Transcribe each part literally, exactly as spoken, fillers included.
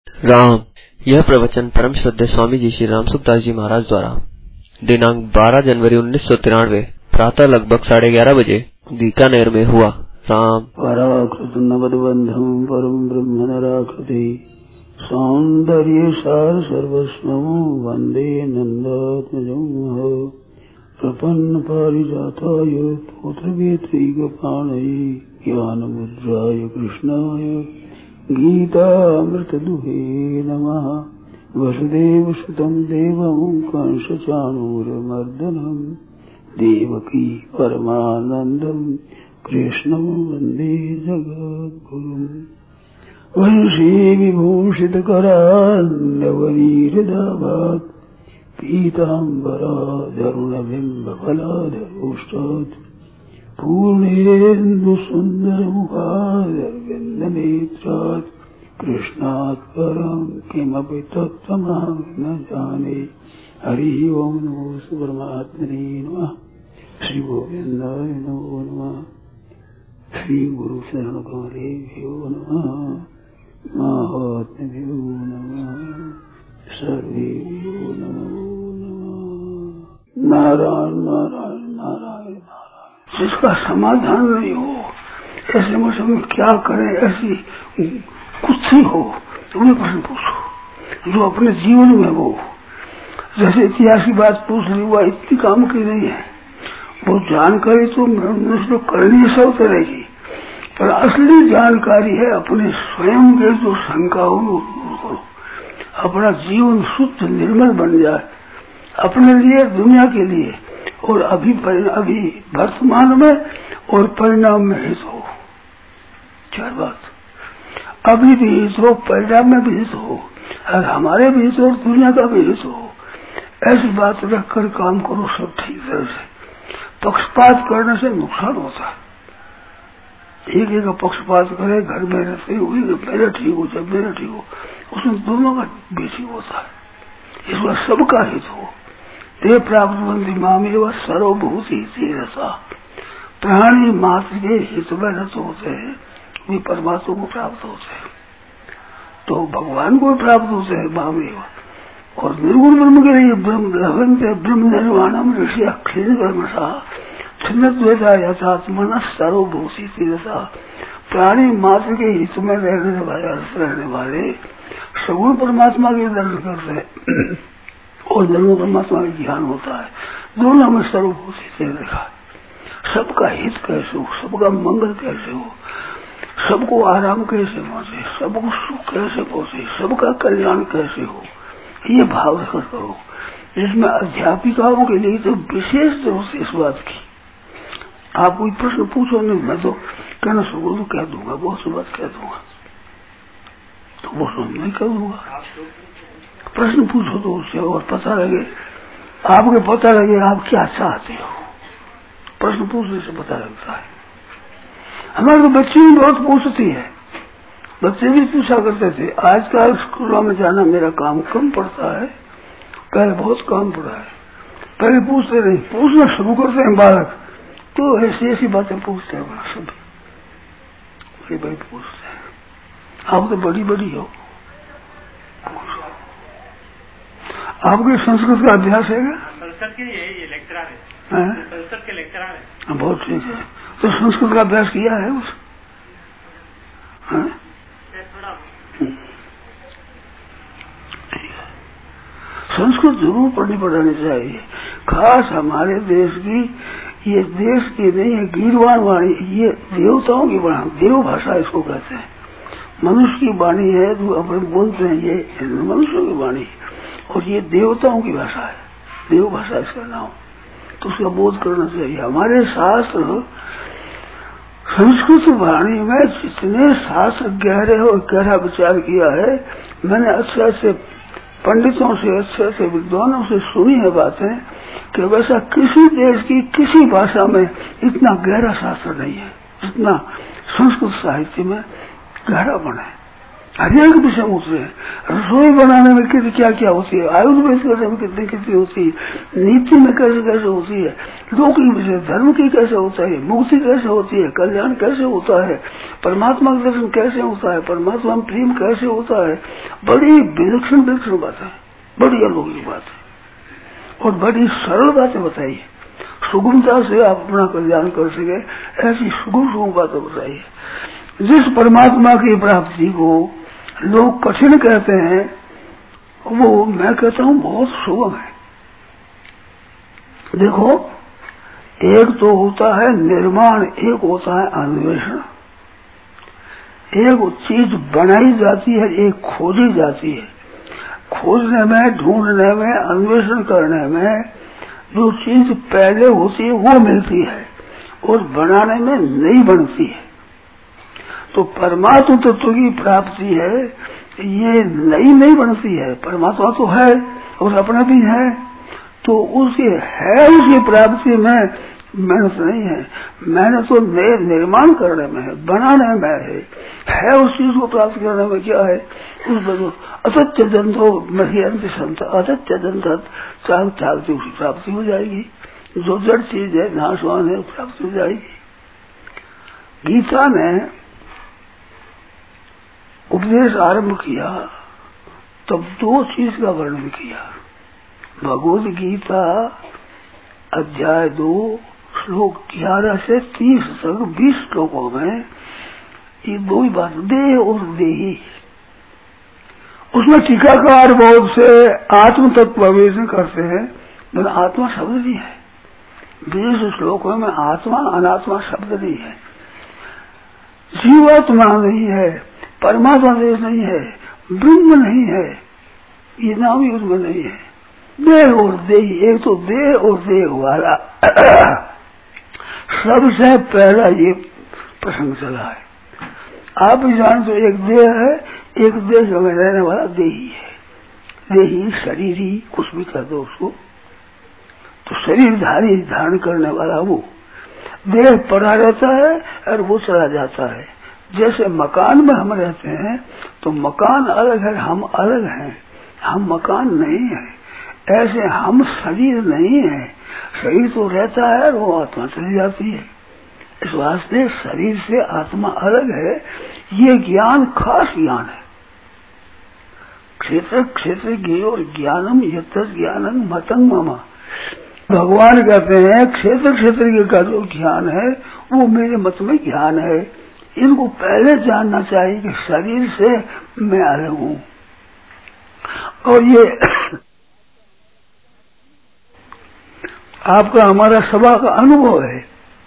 राम। यह प्रवचन परम श्रद्धेय स्वामी जी श्री राम सुखदास जी महाराज द्वारा दिनांक बारह जनवरी उन्नीस सौ तिरानवे प्रातः लगभग साढ़े ग्यारह बजे बीकानेर में हुआ। राम। पराकृत नवद्बंधम परम ब्रह्म नराकृति सौंदर्य सार सर्वस्वं वंदे नंदात्मजं प्रपन्न पारिजाताय पुत्रवेत्रैकपाणये ज्ञानमुद्राय कृष्णाय गीतामृतदुहे नमः। वसुदेव सुतं देवं कंसचाणूरमर्दनं देवकी परमानन्दं कृष्णं वन्दे जगद्गुरुम्। वंशी विभूषितकरान्नवनीरदाभात् पीताम्बराधरुणबिम्बफलाधरोष्टात् पूर्णेन्दुसुन्दरमुखादरविन्दनेत्रात् कृष्णात् परं किमपि तत्त्वमहं न जाने। हरिः ओं नमो परमात्मने नमः। श्री गोविन्दाय नमो नमः। श्री गुरु शरण कमलेभ्यो नमः। महात्म्यो नमः। सर्वेभ्यो नमो नमः। नारायण नारायण नारायण नारायण। जिसका समाधान नहीं हो ऐसे मौसम में क्या करें, ऐसी कुछ ही हो तो उन्हें प्रश्न पूछो जो अपने जीवन में हो। जैसे इतिहास की बात पूछ ली, हुआ इतनी काम की नहीं है। वो जानकारी तो मनुष्य करनी सब करेगी, पर असली जानकारी है अपने स्वयं के जो शंका हो करो। अपना जीवन शुद्ध निर्मल बन जाए अपने लिए, दुनिया के लिए, और अभी अभी वर्तमान में और परिणाम में हित हो। चार बात, अभी भी हित हो, परिणाम में भी हित हो, और हमारे भी हित हो, और दुनिया का भी हित हो। ऐसी बात रखकर काम करो सब ठीक तरह से। पक्षपात करने से नुकसान होता है। एक एक पक्षपात करे घर में रहते हुए मेरा ठीक हो चाहे मेरा ठीक हो, उसमें दोनों का बेसी होता है। इस बार सबका हित हो। ते प्राप्त बंदी मामे व सर्वभूति रसा। प्राणी मात्र के हित में रत होते हैं, वे परमात्मा को प्राप्त होते हैं, तो भगवान को प्राप्त होते हैं मामे। और निर्गुण ब्रह्म के लिए ब्रह्म ब्रह्म निर्वाणम ऋषि अक्षीण कर्मशा छिन्नद्वैता यथात्मन सर्वभूति रसा। प्राणी मात्र के हित में रहने वाले रहने वाले सगुण परमात्मा के दर्शन करते हैं और निर्गुण परमात्मा का ज्ञान होता है। दोनों में सर्वभूति से देखा है। सबका हित कैसे हो, सबका मंगल कैसे हो, सबको आराम कैसे पहुंचे, सबको सुख कैसे पहुंचे, सबका कल्याण कैसे हो, ये भाव रखकर करो। इसमें अध्यापिकाओं के लिए तो विशेष जरूरत इस बात की। आप कोई प्रश्न पूछो नहीं, मैं तो कहना शुरू तो कह दूंगा, बहुत सी बात कह दूंगा, तो वो सुन नहीं कर दूंगा। प्रश्न पूछो तो उससे और पता लगे, आपके पता लगे आप क्या चाहते हो। प्रश्न पूछने से पता लगता है। हमारे तो बच्चे भी बहुत पूछती है, बच्चे भी पूछा करते थे। आजकल स्कूलों में जाना मेरा काम कम पड़ता है, पहले बहुत काम पड़ा है। पहले पूछते नहीं, पूछना शुरू करते हैं बालक तो ऐसी ऐसी बातें पूछते हैं। सब बड़ी बड़ी पूछते हैं। आप तो बड़ी बड़ी हो, आपके संस्कृत का अभ्यास है क्या? संस्कृत के ये लेक्चरर है, संस्कृत के लेक्चरर है। बहुत ठीक है। तो संस्कृत का अभ्यास किया है उस संस्कृत जरूर पढ़नी पढ़ानी चाहिए। खास हमारे देश की, ये देश की नहीं है गीरवाण वाणी, ये देवताओं की वाणी, देव भाषा इसको कहते हैं। मनुष्य की वाणी है जो अपने बोलते हैं, ये मनुष्यों की वाणी, और ये देवताओं की भाषा है, देव भाषा इसका नाम। तो उसका बोध करना चाहिए। हमारे शास्त्र संस्कृत वाणी में जितने शास्त्र गहरे हो गहरा विचार किया है, मैंने अच्छे अच्छे पंडितों से, अच्छे अच्छे विद्वानों से सुनी है बातें कि वैसा किसी देश की किसी भाषा में इतना गहरा शास्त्र नहीं है जितना संस्कृत साहित्य में गहरा बना है। हरेक विषय उतरे। रसोई बनाने में कितनी क्या क्या होती है, आयुर्वेद करने में कितनी कितनी होती है, नीति में कैसे कैसे होती है, लौकिक विषय धर्म की कैसे होता है, मुक्ति कैसे होती है, कल्याण कैसे होता है, परमात्मा का दर्शन कैसे होता है, परमात्मा में प्रेम कैसे होता है। बड़ी विलक्षण विलक्षण बात है, बड़ी अलौकिक बात है और बड़ी सरल बातें बताइए। सुगमता से आप अपना कल्याण कर सके ऐसी सुगम सुगम बातें बताइए। जिस परमात्मा की प्राप्ति को लोग कठिन कहते हैं वो मैं कहता हूँ बहुत सुगम है। देखो, एक तो होता है निर्माण, एक होता है अन्वेषण। एक चीज बनाई जाती है, एक खोजी जाती है। खोजने में, ढूंढने में, अन्वेषण करने में जो चीज पहले होती है वो मिलती है और बनाने में नहीं बनती है। तो परमात्मा तत्व की प्राप्ति है, ये नई नहीं बनती है। परमात्मा तो है और अपना भी है, तो उसकी है, उसकी प्राप्ति में मेहनत नहीं है। मेहनत तो नए निर्माण करने में है, बनाने में है, है उस चीज को प्राप्त करने में क्या है उस असत्य दंतो मरियंत संत असत्य दंत त्याग त्याग से उसकी प्राप्ति हो जाएगी। जो जड़ चीज है, नाशवान है, प्राप्ति हो जाएगी। गीता ने उपदेश आरंभ किया तब दो चीज का वर्णन किया। भगवद गीता अध्याय दो श्लोक ग्यारह से तीस तक बीस श्लोकों में ये दो ही बात, देह और देही। उसमें टीकाकार बहुत से आत्म तत्व विवेचन करते हैं, लेकिन आत्मा शब्द नहीं है। बीस श्लोकों में आत्मा अनात्मा शब्द नहीं है, जीवात्मा नहीं है, परमात्मा देश नहीं है, ब्रह्म नहीं है, ये नाम ही उसमें नहीं है। देह और देही, एक तो देह और देह वाला सबसे पहला ये प्रसंग चला है। आप भी जानते हो, एक देह है, एक देश में रहने वाला देही है। देही शरीरी कुछ भी कर दो उसको, तो शरीर धारी धारण करने वाला वो देह पड़ा रहता है और वो चला जाता है। जैसे मकान में हम रहते हैं तो मकान अलग है, हम अलग हैं, हम मकान नहीं है। ऐसे हम शरीर नहीं है, शरीर तो रहता है और वो आत्मा चली जाती है। इस वास्ते शरीर से आत्मा अलग है, ये ज्ञान खास ज्ञान है। क्षेत्र क्षेत्र ज्ञो ज्ञानम यत ज्ञानम मतंग ममा। भगवान कहते हैं क्षेत्र क्षेत्र का जो ज्ञान है वो मेरे मत में ज्ञान है। इनको पहले जानना चाहिए कि शरीर से मैं अलग हूँ। और ये आपका हमारा सभा का अनुभव है।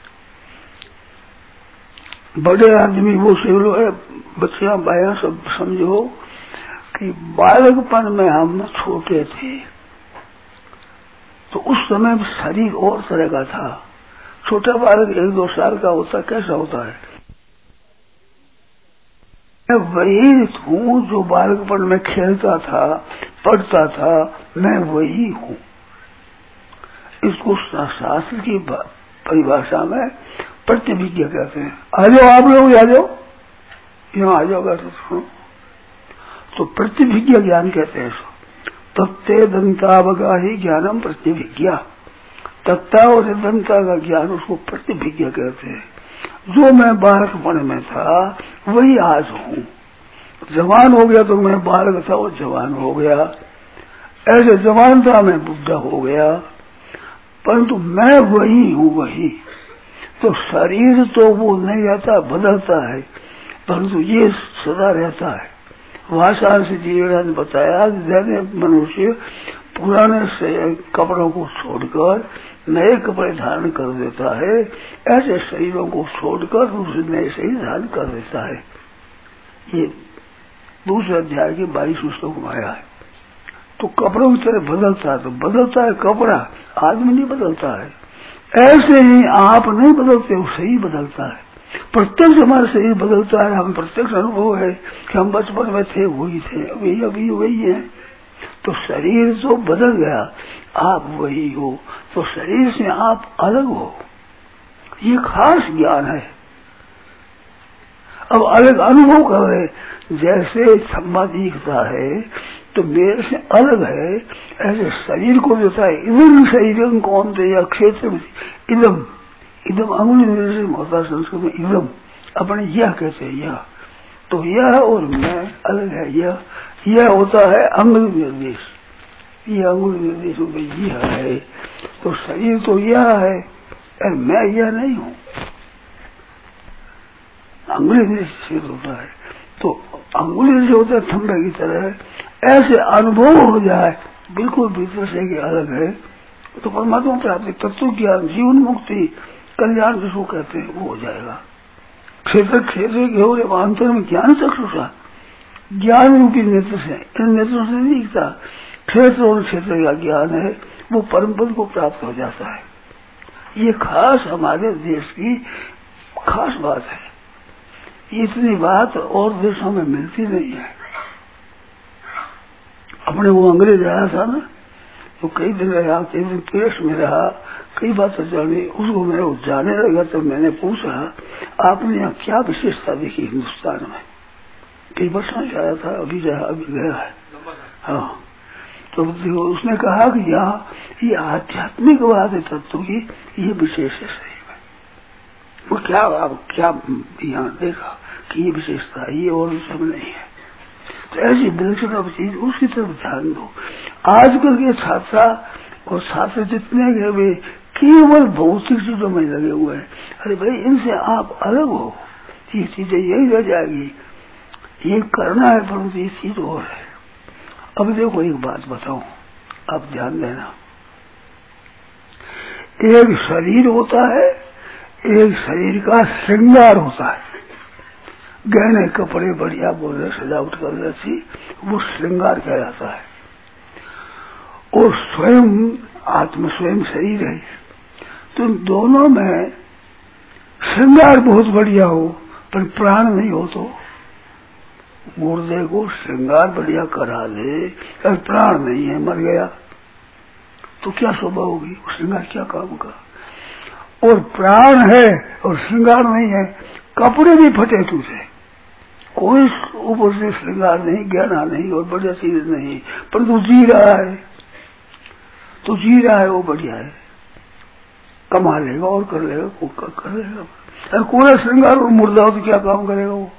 बड़े आदमी वो सेलो है, बच्चियां बाया सब समझो कि बालकपन में हम छोटे थे तो उस समय शरीर और तरह का था। छोटा बालक एक दो साल का होता कैसा होता है? मैं वही हूँ जो बालकपन में खेलता था, पढ़ता था, मैं वही हूँ। इसको शास्त्र की परिभाषा में प्रतिभिज्ञा कहते हैं। आ जाओ आप लोग, आ जाओ यहाँ आ जाओ तो सुनो। तो प्रतिभिज्ञा ज्ञान कहते हैं। तत्ते दंतावगा ही ज्ञानम प्रतिभिज्ञा। तत्ता और दंता का ज्ञान उसको प्रतिभिज्ञा कहते हैं। जो मैं बालकपन में था वही आज हूँ। जवान हो गया तो मैं बालक था और जवान हो गया, ऐसे जवान था मैं बुढ़ा हो गया, परंतु मैं वही हूँ वही। तो शरीर तो वो नहीं रहता, बदलता है, परंतु ये सदा रहता है। भाषा से जीवन ने बताया जैसे मनुष्य पुराने से कपड़ों को छोड़कर नए कपड़े धारण कर देता है, ऐसे शरीरों को छोड़कर दूसरे नए शरीर धारण कर देता है। ये दूसरे अध्याय के बाईसवें श्लोक में आया है। तो कपड़ों की तरह बदलता है, तो बदलता है कपड़ा, आदमी नहीं बदलता है। ऐसे ही आप नहीं बदलते, वो शरीर बदलता है। प्रत्यक्ष हमारा शरीर बदलता है, हम प्रत्यक्ष अनुभव है कि हम बचपन में थे वही थे, अभी अभी वही है। तो शरीर तो बदल गया, आप वही हो, तो शरीर से आप अलग हो। ये खास ज्ञान है। अब अलग अनुभव कर रहे, जैसे खम्बा दिखता है तो मेरे से अलग है, ऐसे शरीर को देता है। इधम शरीर कौन थे या क्षेत्र में इदम, इदम अंगुली निर्देश होता संस्कृत में, इदम अपने यह कहते हैं यह, तो यह और मैं अलग है। यह यह होता है अंगुली निर्देश, यह अंगुली निर्देश में यह है, तो शरीर तो यह है और मैं यह नहीं हूँ। अंगुली निर्देश होता है, तो अंगुली निर्देश होता है थंबे की तरह, ऐसे अनुभव हो जाए बिल्कुल भीतर से कि अलग है, तो परमात्मा प्राप्ति, तत्व ज्ञान, जीवन मुक्ति, कल्याण जिसको कहते हैं वो हो जाएगा। क्षेत्र क्षेत्र के हो रहे अंतर में ज्ञान चक्षुषा, ज्ञान रूपी नेत्र से, इन नेत्रों से नहीं दिखता, क्षेत्र और क्षेत्र का ज्ञान है, वो परम पद को प्राप्त हो जाता है। ये खास हमारे देश की खास बात है, इतनी बात और देशों में मिलती नहीं है। अपने वो अंग्रेज आया था ना, तो कई दिन रहा, कई दिन पेश में रहा, कई बात जानी, उसको मैं जाने लगा तो मैंने पूछा आपने यहाँ क्या विशेषता देखी हिंदुस्तान में? कई वर्षों से आया था, अभी रहा, अभी गया है। हाँ, तो उसने कहा कि यहाँ ये आध्यात्मिक बात है तत्व की, ये विशेष है सही में। वो क्या आप क्या यहाँ देखा कि ये विशेषता है, ये और सब नहीं है। तो ऐसी विलक्षण चीज उसकी तरफ ध्यान दो। आजकल के छात्रा और छात्र जितने गए वे केवल भौतिक चीजों में लगे हुए हैं। अरे भाई इनसे आप अलग हो, ये चीजें यही रह जाएगी, ये करना है, परंतु ये चीज और है। अब देखो एक बात बताऊं, आप ध्यान देना, एक शरीर होता है, एक शरीर का श्रृंगार होता है, गहने कपड़े बढ़िया बोल रहे, सजावट कर रही, वो श्रृंगार कहलाता है। और स्वयं आत्म स्वयं शरीर है, तो दोनों में श्रृंगार बहुत बढ़िया हो पर प्राण नहीं हो, तो मुर्दे को श्रृंगार बढ़िया करा ले और प्राण नहीं है, मर गया, तो क्या शोभा होगी? श्रृंगार क्या काम का? और प्राण है और श्रृंगार नहीं है, कपड़े भी फटे टूटे, कोई ऊपर से श्रृंगार नहीं, गहना नहीं और बढ़िया चीज नहीं, परंतु जी रहा है, तो जी रहा है वो बढ़िया है, कमा लेगा और कर लेगा, वो कर, कर लेगा। अरे कोई श्रृंगार और मुर्दा हो तो क्या काम करेगा वो?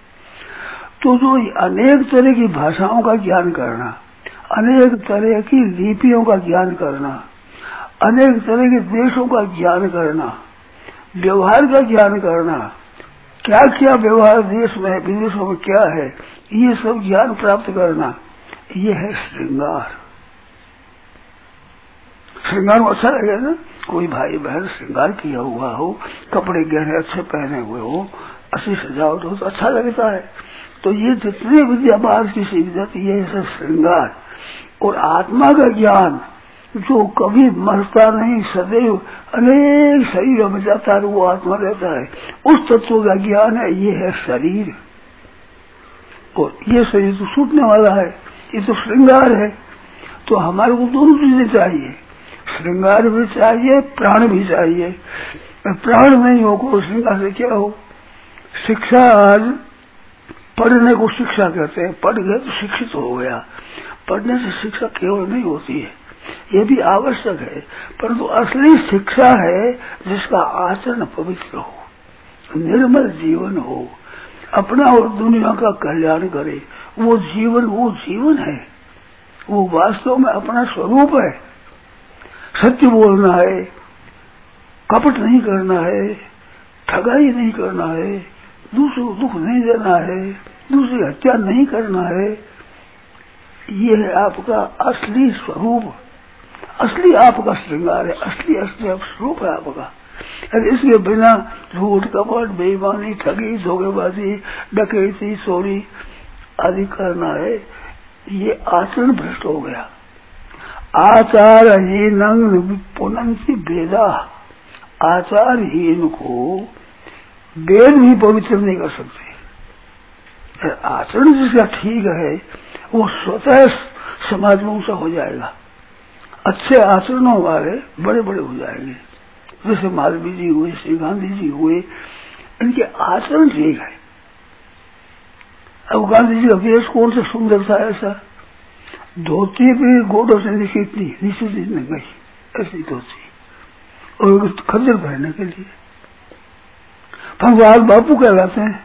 तो जो अनेक तरह की भाषाओं का ज्ञान करना, अनेक तरह की लिपियों का ज्ञान करना, अनेक तरह के देशों का ज्ञान करना, व्यवहार का ज्ञान करना, क्या क्या व्यवहार देश में है, विदेशों में क्या है, ये सब ज्ञान प्राप्त करना, ये है श्रृंगार। श्रृंगार में अच्छा लगेगा ना, कोई भाई बहन श्रृंगार किया हुआ हो, कपड़े गहने अच्छे पहने हुए हो, अच्छी सजावट हो, तो अच्छा लगता है। तो ये जितने विद्या बाहर की सीख जाती है, सब श्रृंगार। और आत्मा का ज्ञान जो कभी मरता नहीं, सदैव अनेक शरीरों में जाता है, वो आत्मा रहता है, उस तत्व का ज्ञान है, ये है शरीर। और ये शरीर तो छूटने वाला है, ये तो श्रृंगार है। तो हमारे को दोनों चीजें चाहिए, श्रृंगार भी चाहिए, प्राण भी चाहिए। प्राण नहीं हो को श्रृंगार से क्या हो? शिक्षा, आज पढ़ने को शिक्षा कहते हैं, पढ़ गए तो शिक्षित हो गया। पढ़ने से शिक्षा केवल नहीं होती है, ये भी आवश्यक है, परंतु असली शिक्षा है जिसका आचरण पवित्र हो, निर्मल जीवन हो, अपना और दुनिया का कल्याण करे। वो जीवन वो जीवन है, वो वास्तव में अपना स्वरूप है। सत्य बोलना है, कपट नहीं करना है, ठगाई नहीं करना है, दूसरे को दुख नहीं देना है, दूसरी हत्या नहीं करना है। ये है आपका असली स्वरूप, असली आपका श्रृंगार है, असली असली स्वरूप है आपका। अरे इसके बिना झूठ, कपट, बेईमानी, ठगी, धोखेबाजी, डकैती, चोरी आदि करना है, ये आचरण भ्रष्ट हो गया। आचारहीन पुनंसी वेदा, आचारहीन को वेद भी पवित्र नहीं कर सकते। आचरण जिसका ठीक है वो स्वतः समाज में ऊंचा हो जाएगा, अच्छे आचरणों वाले बड़े बड़े हो जाएंगे। जैसे मालवीय जी हुए, श्री गांधी जी हुए, इनके आचरण ठीक है, अब गांधी जी का वेश कौन सा सुंदर था ऐसा, धोती भी घोड़ों से नीचे इतनी नीचे नीचे गई ऐसी धोती, और खंजर पहनने के लिए। भगवान बापू कहलाते हैं।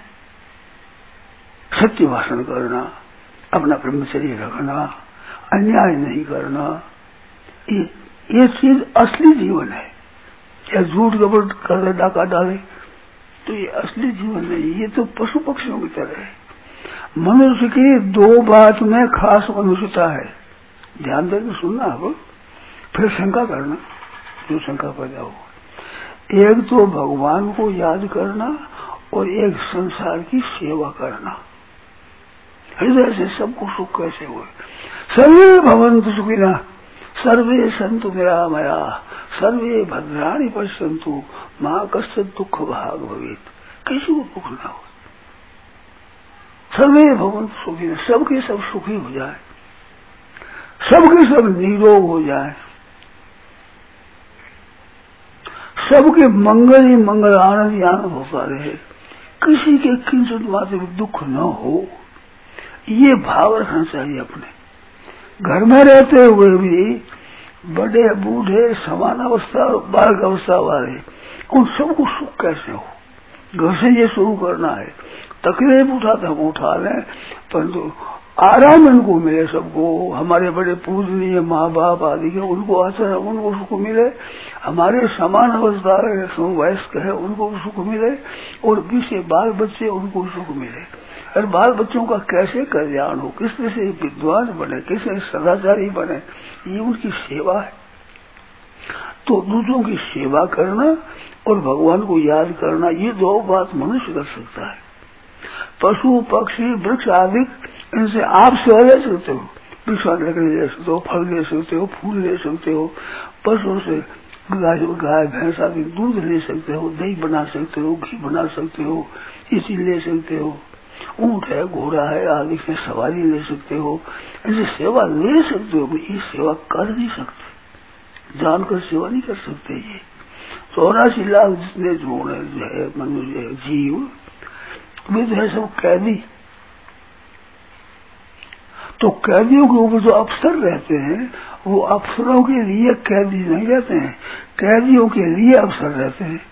सत्य भाषण करना, अपना ब्रह्मचर्य रखना, अन्याय नहीं करना, ये ये चीज असली जीवन है। या झूठ कपट कर डाका डाले तो ये असली जीवन नहीं, ये तो पशु पक्षियों की तरह है। मनुष्य की दो बात में खास मनुष्यता है, ध्यान देकर सुनना अब, फिर शंका करना जो शंका पैदा हो। एक तो भगवान को याद करना और एक संसार की सेवा करना। हृदय से सबको सुख कैसे हुए। सर्वे भवन्तु सुखिनः सर्वे सन्तु निरामया सर्वे भद्राणि पश्यन्तु मां कश्चित् दुःख भाग भवेत्। किसी को दुख ना हो। सर्वे भवन्तु सुखिनः, सबके सब सुखी हो जाए, सबके सब निरोग हो जाए, सबके मंगल ही मंगल, आनंद ही आनंद होता रहे, किसी के किंचित मात्र भी दुख न हो, ये भाव रखना चाहिए अपने। घर में रहते हुए भी बड़े बूढ़े समान अवस्था बालक अवस्था वाले, उन सबको सुख कैसे हो, घर से ये शुरू करना है। तकलीफ उठाते हम उठा लें, परंतु आराम इनको मिले सबको। हमारे बड़े पूजनीय माँ बाप आदि के उनको आचरण, उनको सुख मिले। हमारे समान अवस्था समवयस्क है उनको सुख मिले, और पीछे बाल बच्चे उनको सुख मिले। और बाल बच्चों का कैसे कल्याण हो, किस तरह से विद्वान बने, किस सदाचारी बने, ये उनकी सेवा है। तो दूसरों की सेवा करना और भगवान को याद करना, ये दो बात मनुष्य कर सकता है। पशु पक्षी वृक्ष आदि, इनसे आप सेवा ले सकते हो, वृक्ष लकड़ी ले सकते हो, फल ले सकते हो, फूल ले सकते हो। पशुओं से गाय गाय भैंस आदि दूध ले सकते हो, दही बना सकते हो, घी बना सकते हो, इसी ले सकते हो। ऊंट है, घोड़ा है आदि से सवारी ले सकते हो, इनसे सेवा ले सकते हो। ये सेवा कर नहीं सकते, जानकर सेवा नहीं कर सकते। ये चौरासी लाख जितने जो है मनुष्य जीव, वे जो है सब कैदी। तो कैदियों के ऊपर जो अफसर रहते हैं, वो अफसरों के लिए कैदी नहीं रहते हैं, कैदियों के लिए अफसर रहते हैं।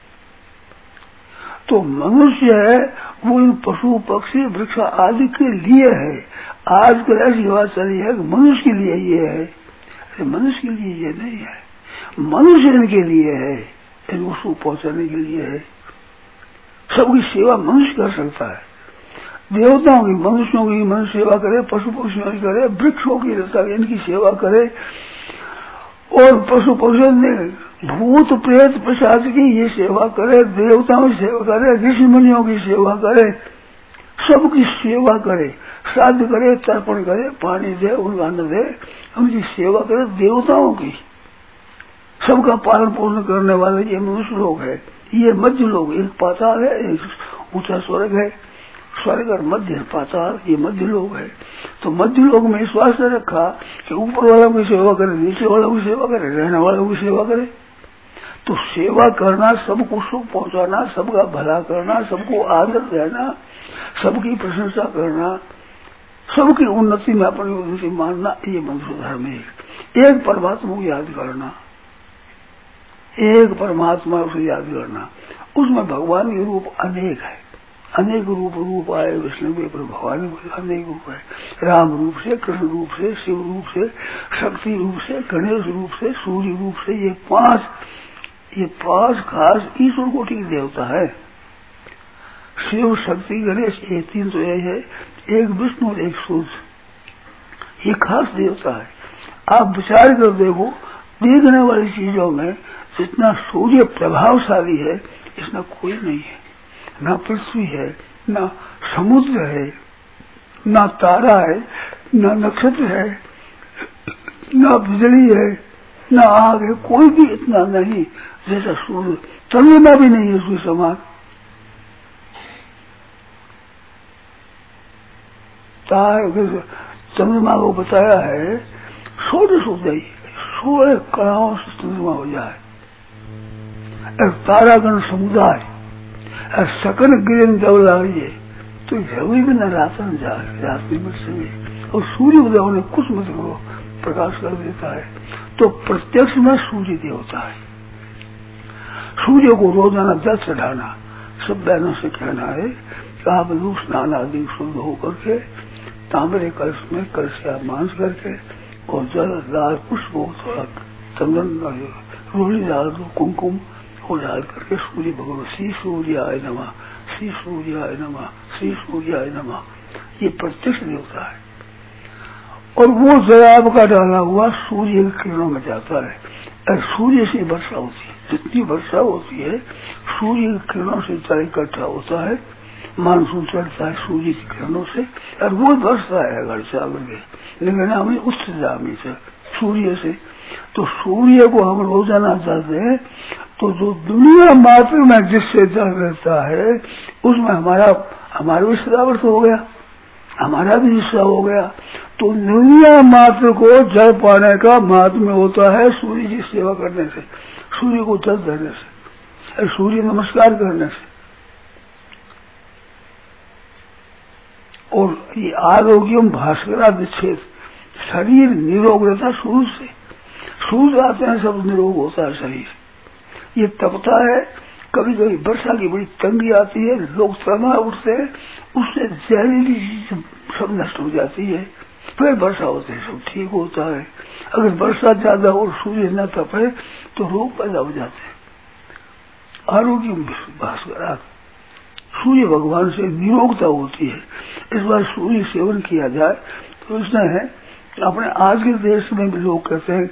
तो मनुष्य है वो इन पशु पक्षी वृक्ष आदि के लिए है। आजकल ऐसी बात चली है कि मनुष्य के लिए ये है, मनुष्य के लिए ये नहीं है, मनुष्य इनके लिए है, इनको सुख पहुंचाने के लिए है। सबकी सेवा मनुष्य कर सकता है। देवताओं की, मनुष्यों की मनुष्य सेवा करे, पशु पक्षियों की करे, वृक्षों की इनकी सेवा करे, और पशु पक्षियों ने भूत प्रेत प्रसाद की ये सेवा करे, देवताओं की सेवा करे, ऋषि मुनियों की सेवा करे, सबकी सेवा करे, श्राद्ध करे, तर्पण करे, पानी दे, उनको अन्न दे, उनकी सेवा करे। देवताओं की सबका पालन पोषण करने वाले ये मनुष्य लोग है, ये मध्य लोग। एक पाताल है, एक ऊंचा स्वर्ग है, स्वर्ग और मध्य पाताल, ये मध्य लोग है। तो मध्य लोग में विश्वास रखा कि ऊपर वालों की सेवा करे, नीचे वालों की सेवा करे, रहने वालों की सेवा करे। तो सेवा करना, सबको सुख पहुंचाना, सबका भला करना, सबको आदर देना, सबकी प्रशंसा करना, सबकी उन्नति में अपनी उन्नति मानना, ये मनुष्य धर्म है। एक परमात्मा को याद करना, एक परमात्मा को याद करना, उसमें भगवान के रूप अनेक है, अनेक रूप रूप आए विष्णु के, पर भगवान अनेक रूप है। राम रूप से, कृष्ण रूप से, शिव रूप से, शक्ति रूप से, गणेश रूप से, सूर्य रूप से, ये पांच ये पांच खास ईश्वर कोटि के देवता है। शिव, शक्ति, गणेश, ये तीन तो यही है, एक विष्णु और एक सूर्य, ये खास देवता है। आप विचार कर देखो, देखने वाली चीजों में जितना सूर्य प्रभावशाली है, इसमें कोई नहीं है। ना पृथ्वी है, ना समुद्र है, ना तारा है, ना नक्षत्र है, ना बिजली है, ना आग है, कोई भी इतना नहीं जैसा सूर्य। चंद्रमा भी नहीं है उसके समान। चंद्रमा को बताया है सोलह सौ दई सोलह कणाओं से चंद्रमा हो जाए, तारागण समुदाय, सकल गिरन दौलाइए, तो जरूरी भी न राशन जाए रास्ते में से। और सूर्य उदय होने कुछ मत करो प्रकाश कर देता है। तो प्रत्यक्ष में सूर्य देवता है। सूर्य को रोजाना जल चढ़ाना, सब बहनों से कहना है कि आप लोग स्नान आदि शुद्ध होकर के तांबरे कलश में कलश मांस करके और जल लाल पुष्प थोड़ा चंदन रोली डाल दो, कुमकुम और डाल करके सूर्य भगवान श्री सूर्याय नमः, श्री सूर्याय नमः, श्री सूर्याय नमः, ये प्रत्यक्ष देवता है। और वो जलाब का डाला हुआ सूर्य की किरणों में जाता है और सूर्य से वर्षा होती है। जितनी वर्षा होती है सूर्य की किरणों से जल इकट्ठा होता है, मानसून चढ़ता है सूर्य की किरणों से और वो वर्षा है घर से आगे के, लेकिन हमें उच्च जामी से सूर्य से। तो सूर्य को हम रोजाना जाते हैं तो जो दुनिया मात्र में जिससे जल रहता है उसमें हमारा हमारा भी सदावर्त हो गया, हमारा भी हिस्सा हो गया। तो दुनिया मात्र को जल पाने का महात्म्य होता है सूर्य की सेवा करने से, सूर्य को जल देने से, सूर्य नमस्कार करने से। और ये आरोग्यम भास्करादिच्छेद, शरीर निरोग रहता शुरू से, सूर्य आते हैं सब निरोग होता है शरीर। ये तपता है, कभी कभी वर्षा की बड़ी तंगी आती है, लोग तना उठते हैं, उससे जहरीली चीज सब नष्ट हो जाती है, फिर वर्षा होते है सब ठीक होता है। अगर वर्षा ज्यादा और सूर्य न तपे तो रोग पैदा हो जाते हैं। आरोग्य भास्कर, सूर्य भगवान से निरोगता होती है। इस बार सूर्य सेवन किया जाए तो उसने है अपने आज के देश में भी लोग कहते हैं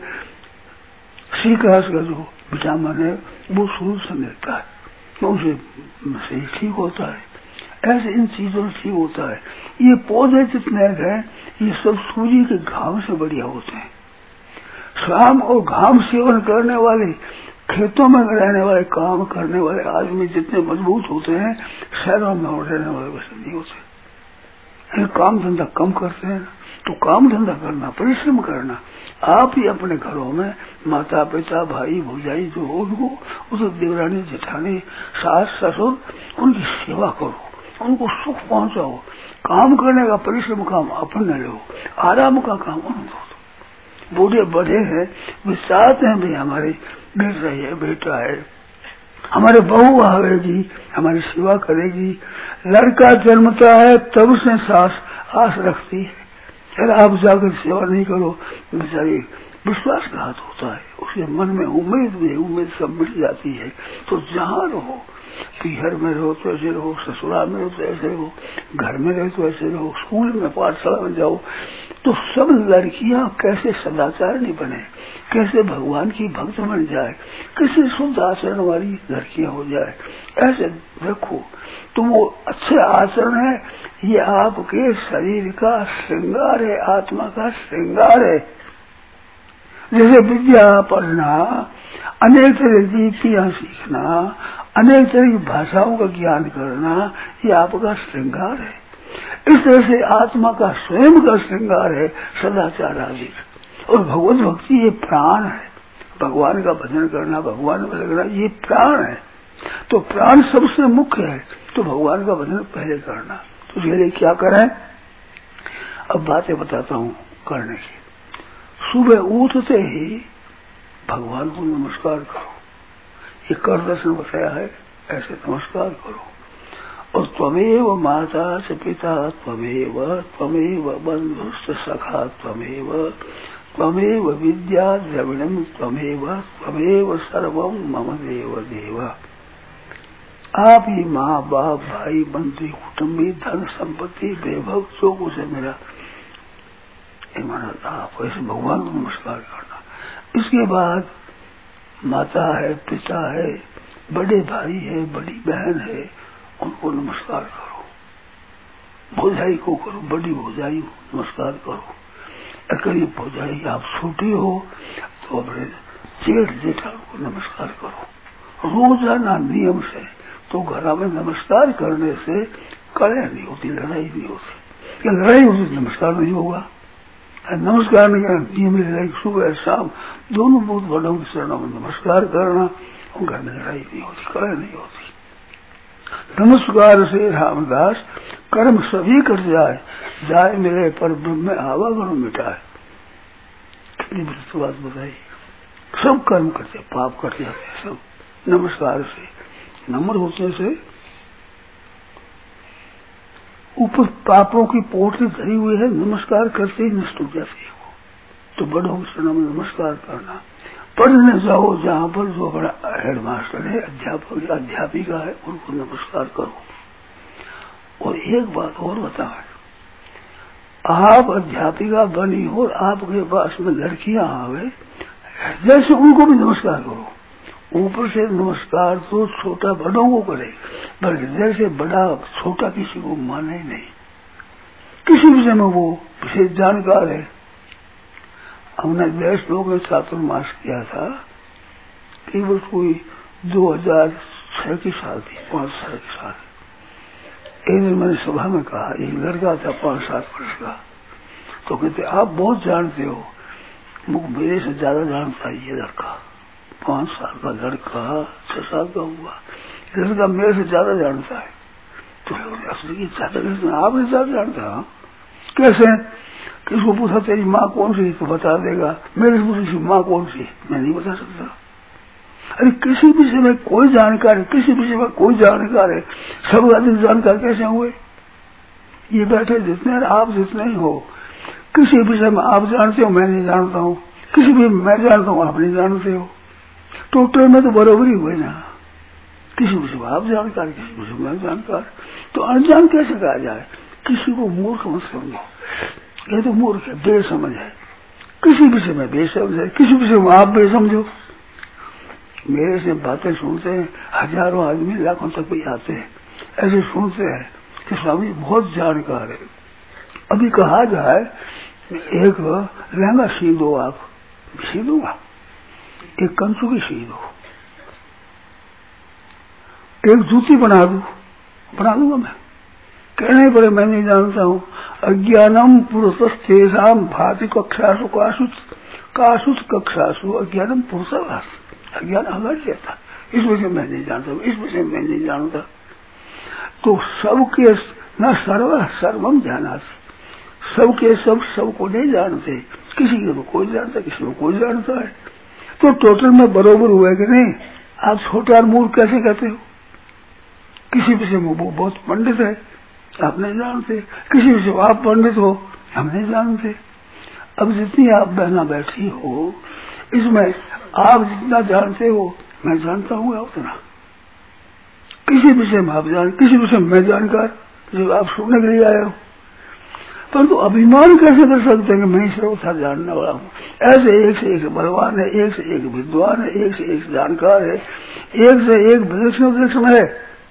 श्रीकाश का जो विटामिन है वो सूर्य से मिलता है, तो उसे सही ठीक होता है। ऐसे इन चीजों से ठीक होता है। ये पौधे जितने हैं ये सब सूर्य के घाम से बढ़िया होते हैं। शाम और घाम सेवन करने वाले, खेतों में रहने वाले, काम करने वाले आदमी जितने मजबूत होते हैं शहरों में रहने वाले वैसे नहीं होते। काम धंधा कम करते हैं तो काम धंधा करना, परिश्रम करना। आप ही अपने घरों में माता पिता भाई भौजाई जो हो उनको उसे देवरानी जेठानी सास ससुर उनकी सेवा करो, उनको सुख पहुंचाओ। काम करने का परिश्रम काम अपने लो, आराम का काम उनको दो। बूढ़े बड़े हैं वे चाहते हैं भाई हमारे बेटा है बेटा है हमारे बहू आवेगी हमारी सेवा करेगी। लड़का जन्मता है तब से सास आस रखती है, अगर आप जाकर सेवा नहीं करो बेचारी विश्वासघात होता है, उसके मन में उम्मीद भी उम्मीद सब मिट जाती है। तो जहाँ रहो, पीहर में रहो तो ऐसे रहो, ससुराल में रहो तो ऐसे रहो, घर में रहो तो ऐसे रहो, स्कूल में पाठशाला में जाओ तो सब लड़कियां कैसे सदाचारणी बने, कैसे भगवान की भक्त बन जाए, कैसे शुद्ध आचरण वाली लड़कियां हो जाए, ऐसे देखो। तो वो अच्छे आचरण है, ये आपके शरीर का श्रृंगार है, आत्मा का श्रृंगार है। जैसे विद्या पढ़ना, अनेक तरह की युक्तियां सीखना, अनेक तरह की भाषाओं का ज्ञान करना, ये आपका श्रृंगार है। इस तरह से आत्मा का स्वयं का श्रृंगार है सदाचार आदि। और भगवत भक्ति ये प्राण है, भगवान का भजन करना, भगवान में लगना ये प्राण है। तो प्राण सबसे मुख्य है, तो भगवान का भजन पहले करना। तो इसके लिए क्या करें, अब बातें बताता हूँ करने की। सुबह उठते ही भगवान को नमस्कार करो, ये कर दर्शन बताया है, ऐसे नमस्कार करो। और त्वमेव माता च पिता त्वमेव त्वमेव बंधुश्च सखा त्वमेव त्वमेव विद्या द्रविणम त्वमेव त्वमेव सर्वम मम देव देव। आप ही माँ बाप भाई बंधु कुटुंबी धन संपत्ति वैभव जो कुछ है मेरा, आप ऐसे भगवान को नमस्कार करना। इसके बाद माता है, पिता है, बड़े भाई है, बड़ी बहन है, उनको नमस्कार करो। भौजाई को करो, बड़ी भौजाई को नमस्कार करो। अगर ये भौजाई आप छोटी हो तो अपने जेठ जेठान को नमस्कार करो रोजाना नियम से। तो घर में नमस्कार करने से कलह नहीं होती, लड़ाई नहीं होती। क्या लड़ाई होती तो नमस्कार नहीं होगा। नमस्कार नहीं करना, नियम लड़ाई सुबह शाम दोनों बहुत बड़ों के चरणों में नमस्कार करना, और घर में लड़ाई नहीं होती, कलह नहीं होती। नमस्कार से रामदास कर्म सभी कट जाए, जाए मेरे पर ब्रह्म में आवागमन मिटाए। कितनी बड़ी बात बताई। सब कर्म करते, पाप कट जाते हैं सब नमस्कार से। नम्र होने से ऊपर पापों की पोटली धरी हुई है, नमस्कार करते ही नष्ट हो जाती है वो। तो बड़ों से नमस्कार करना। पढ़ने जाओ जहाँ पर जो बड़ा हेडमास्टर है, अध्यापक अध्यापिका है, उनको नमस्कार करो। और एक बात और बताओ, आप अध्यापिका बनी हो और आपके पास में लड़कियां आवे, जैसे उनको भी नमस्कार करो। ऊपर से नमस्कार तो छोटा बड़ों को करे, पर जैसे बड़ा छोटा किसी को माने नहीं। किसी विषय में वो विशेष जानकार है। हमने देश लोग में चातुर्मास किया था, केवल कोई दो हजार छह की साल थी, पांच साल की साल। एक दिन मैंने सभा में कहा, एक लड़का था पांच सात वर्ष का, तो कहते आप बहुत जानते हो। मेरे से ज्यादा जानता है ये लड़का, पांच साल का लड़का, छह साल का हुआ लड़का मेरे से ज्यादा जानता है। तो ज्यादा आपने ज्यादा जानता, कैसे? किसको पूछा तेरी माँ कौन सी, तो बता देगा। मेरे से पूछी माँ कौन सी, मैं नहीं बता सकता। अरे किसी विषय में कोई जानकार है, किसी विषय में कोई जानकार है, सब अधिक जानकार कैसे हुए? ये बैठे जितने आप जितने ही हो, किसी विषय में आप जानते हो, मैं नहीं जानता हूँ। किसी भी मैं जानता हूँ, आप नहीं जानते हो। टोटल में तो बराबरी हुए ना। किसी विषय में आप जानकार, किसी विषय में जानकार, तो अनजान कैसे कहा जाए? किसी को मूर्ख मत समझो, ये तो मूर्ख है, बेसमझ है। किसी विषय में बेसमझ है, किसी विषय में आप बेसमझो। मेरे से बातें सुनते हैं हजारों आदमी, लाखों तक भी आते हैं, ऐसे सुनते हैं कि स्वामी बहुत जानकार है। अभी कहा जाए एक लहंगा सी दो, आप सी दूंगा, एक कंचू की सी दो, एक जूती बना दू, बना दूंगा मैं। कहने पड़े मैं नहीं जानता हूँ। अज्ञानम पुरुषस्तेषाम भाति कक्षासु कासुत कासुत कक्षासु अज्ञानम पुरुषास। अज्ञान अलग रहता, इस विषय में नहीं जानता, इस विषय में नहीं जानता। तो सबके न सर्व सर्वम जाना, सबके सब सबको नहीं जानते। किसी को कोई जानता, किसी को कोई जानता है। तो टोटल में बरोबर हुआ कि नहीं? आप छोटा और मूर्ख कैसे कहते हो? किसी विषय में वो बहुत पंडित है, आप नहीं जानते। किसी विषय में आप पंडित हो, हम नहीं जानते। अब जितनी आप बहना बैठी हो, इसमें आप जितना जानते हो मैं जानता हूँ उतना। किसी विषय में आप जान, किसी विषय में मैं जानकार, जो आप सुनने के लिए आए हो। परंतु तो अभिमान कैसे कर सकते हैं कि मैं सर्वथा जानने वाला हूँ? ऐसे एक से एक बलवान है, एक से एक विद्वान है, एक से एक जानकार है, एक से एक विलक्षण विलक्षण है।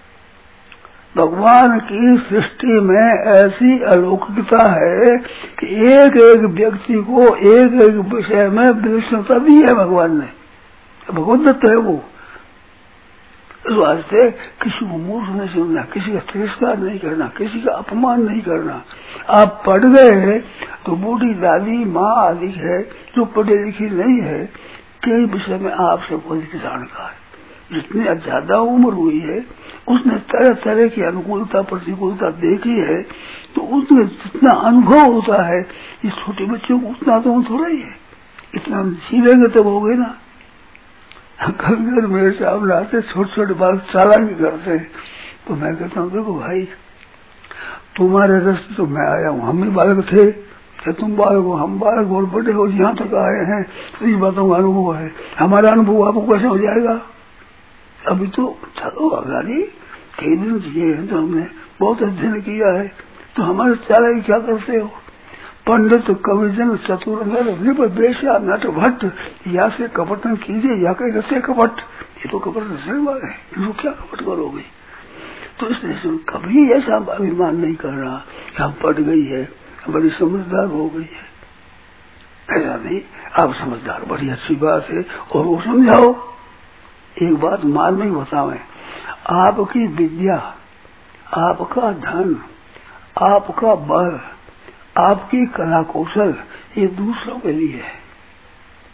भगवान की सृष्टि में ऐसी अलौकिकता है कि एक एक व्यक्ति को एक एक विषय में विलक्षणता दी है भगवान ने। भगवत दत्त है वो। इस वास्ते किसी को मूर्ख नहीं सुनना, किसी का तिरस्कार नहीं करना, किसी का अपमान नहीं करना। आप पढ़ गए तो बूढ़ी दादी माँ आदि है जो पढ़ी लिखी नहीं है, कई विषय में आपसे बहुत जानकार है। जितनी ज्यादा उम्र हुई है उसने तरह तरह की अनुकूलता प्रतिकूलता देखी है, तो उसमें जितना अनुभव होता है इस छोटे बच्चों को उतना तो थोड़ा ही है। इतना सीखेंगे तब हो गए ना। कभी मेरे सामने आते छोटे छोटे बाल चालाकी करते, तो मैं कहता हूँ देखो भाई तुम्हारे रास्ते तो मैं आया हूँ, हम भी बालक थे, तुम बालक हो, हम बालक बहुत बड़े हो, यहाँ तक आए हैं, तो इस बातों का अनुभव है। हमारा अनुभव आपको कैसे हो जाएगा? अभी तो चलो आगाड़ी कई दिन जिए हैं, तो हमने बहुत अध्ययन किया है, तो हमारे चालाकी क्या करते हो? पंडित कविजन चतुर बेशा नट भट्ट, या से कपटन कीजिए या कहीं रसे कपट। ये तो कपट रसने वाले हैं, इनको क्या कपट करोगे? तो इसलिए कभी ऐसा अभिमान नहीं करना कि हम पढ़ गई है, बड़ी समझदार हो गई है। ऐसा नहीं, आप समझदार बड़ी अच्छी बात है, और वो समझाओ। एक बात मान में बतावे, आपकी विद्या, आपका धन, आपका बल, आपकी कला कौशल ये दूसरों के लिए है।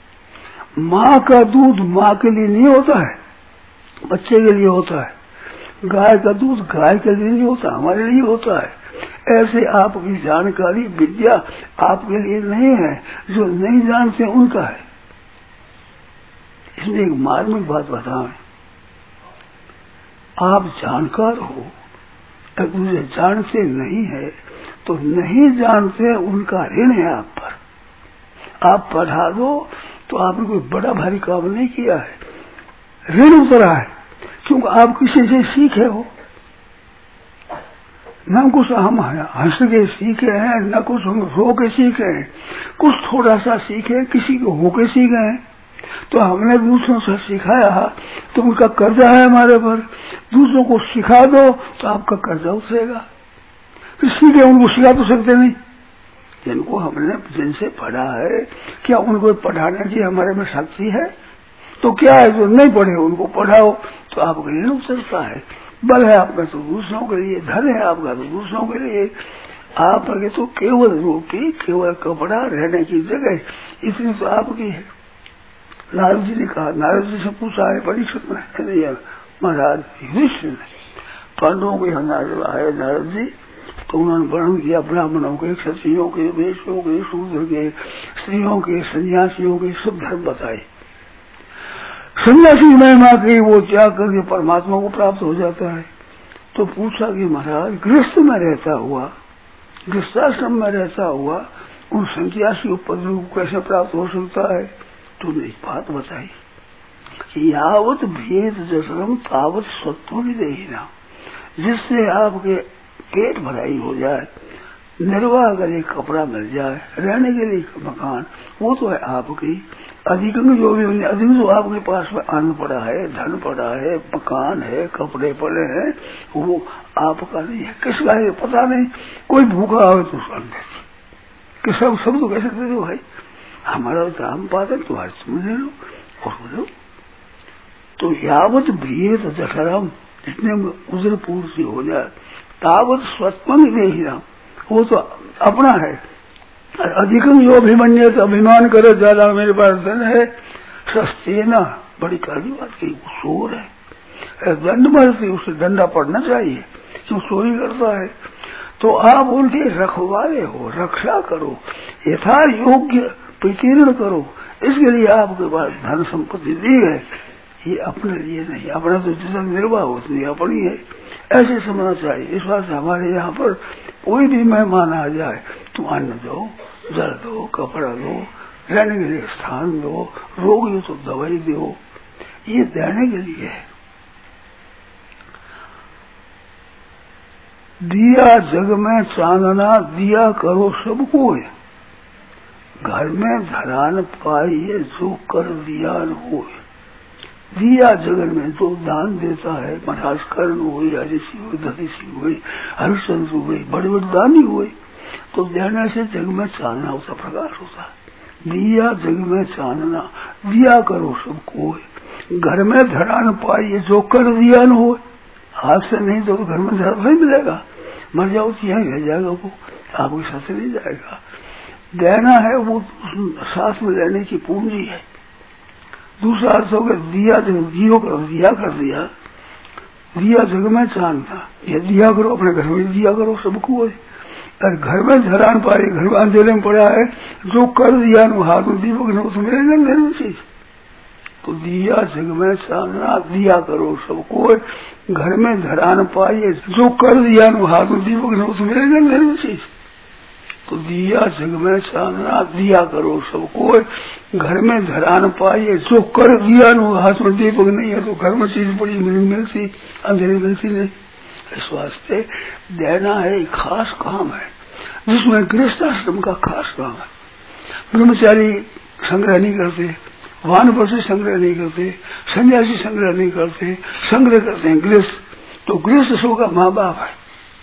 माँ का दूध माँ के लिए नहीं होता है, बच्चे के लिए होता है। गाय का दूध गाय के लिए नहीं होता, हमारे लिए होता है। ऐसे आपकी जानकारी विद्या आपके लिए नहीं है, जो नहीं जानते उनका है। इसमें एक मार्मिक बात बताएं, आप जानकार हो, अगर मुझे जानते नहीं है तो नहीं जानते उनका ऋण है आप पर। आप पढ़ा दो तो आपने कोई बड़ा भारी काम नहीं किया है, ऋण उतरा है, क्योंकि आप किसी से सीखे हो। न कुछ हम हंस के सीखे हैं, न कुछ हम रो के सीखे हैं, कुछ थोड़ा सा सीखे, किसी को हो के सीखे हैं। तो हमने दूसरों से सिखाया तो उनका कर्जा है हमारे पर, दूसरों को सिखा दो तो आपका कर्जा उतरेगा। किसी के उनको सिखा तो सकते नहीं, जिनको हमने जिनसे पढ़ा है, क्या उनको पढ़ाने की हमारे में शक्ति है? तो क्या है, जो नहीं पढ़े उनको पढ़ाओ तो आपका ऋण उतरता है। बल है आपका तो दूसरों के लिए, धन है आपका तो दूसरों के लिए। आपके तो केवल रोटी, केवल कपड़ा, रहने की जगह, इसलिए तो आपकी है। नारद जी ने कहा, नारद जी से पूछा है परीक्षित ने, महाराज युधिष्ठिर ने पांडवों के नारद आए नारद जी, तो उन्होंने वर्णन किया ब्राह्मणों के, क्षत्रियों के, वैश्यों के, शूद्र के, स्त्रियों के, सन्यासियों के सब धर्म बताए। सन्यासी महिमा की वो त्याग करके परमात्मा को प्राप्त हो जाता है। तो पूछा कि महाराज गृहस्थ में रहता हुआ, गृहस्थाश्रम में रहता हुआ उन सन्यासी पद को कैसे प्राप्त हो सकता है? तो एक बात बताई कि यावत भेद जसरम तावत सत्व भी देना, जिससे आपके पेट भराई हो जाए, निर्वाह के लिए कपड़ा मिल जाए, रहने के लिए मकान, वो तो है आपकी। अधिकंग जो भी अधिक जो आपके पास में अन्न पड़ा है, धन पड़ा है, मकान है, कपड़े पड़े हैं, वो आपका नहीं है। किसका है पता नहीं। कोई भूखा हो तो उसको अन्न देती कि सब सब तो कैसे दे दो भाई, हमारा दाम पाते तुम्हारे तुम ले लो और बोलो। तो यावत भीत जठरम, जितने उदर पूर्ति हो जाए, तावत स्वत्म देना, वो तो अपना है। अधिकम जो अभिमन्य तो अभिमान करे, ज्यादा मेरे पास धन है, सस्ते ना, बड़ी काली बात की, वो चोर है, दंड मरती, उसे डंडा पड़ना चाहिए, जो चोरी करता है। तो आप उनके रखवाले हो, रक्षा करो, यथा योग्य प्रतिर्ण करो, इसके लिए आपके पास धन संपत्ति दी है, ये अपने लिए नहीं, अपना तो जितना निर्वाह उतनी अपनी है, ऐसे समझना चाहिए। इस बात से हमारे यहाँ पर कोई भी मेहमान आ जाए तो अन्न दो, जल दो, कपड़ा दो, रहने के लिए स्थान दो, रोग हो तो दवाई दो, ये देने के लिए है। दिया जग में चांदना, दिया करो सबको, घर में धरान पाइए जो कर दिया हो। दिया जगन में जो दान देता है, महाराज कर्ण हुए, ऋषि हुए, दधीसी हुए, हरिश्चंद्र हुए, बड़े बड़े दानी हुए, तो देने से जग में चांदना होता, प्रकाश होता है। दिया जग में चांदना, दिया करो सबको, घर में धरान पाइए जो कर दिया न हो। हाथ से नहीं तो घर में धरा नहीं मिलेगा, मर जाओ तो यहीं रह जाएगा, वो आपके साथ नहीं जाएगा। देना है वो साथ में लेने की पूंजी है। दूसरा अर्थ हो गया दिया, दियो कर दिया कर दिया, दिया जग में चांदना, ये दिया करो, अपने घर में दिया करो सबको। और घर में धरान पाए, घर में अंधेरे में पड़ा है, जो कर दिया न हाथ में दीपक न उसमें घर में चीज। तो दिया जग में चांदना, दिया करो सबको, घर में धरान पाइए जो कर दिया न हाथ में दीपक न उसमें घर में चीज। तो दिया जग में चांदना, दिया करो सबको, घर में धरान पाइए जो कर दिया न हाथ में दीपक नहीं है तो घर में चीज बड़ी मिलती, अंधेरी मिलती नहीं। इस वास्ते देना है खास काम है, जिसमें गृहस्थाश्रम का खास काम है। ब्रह्मचारी संग्रह नहीं करते, वानप्रस्थी संग्रह नहीं करते, सन्यासी संग्रह नहीं करते, संग्रह करते हैं गृहस्थ। तो गृहस्थ सबका माँ बाप है।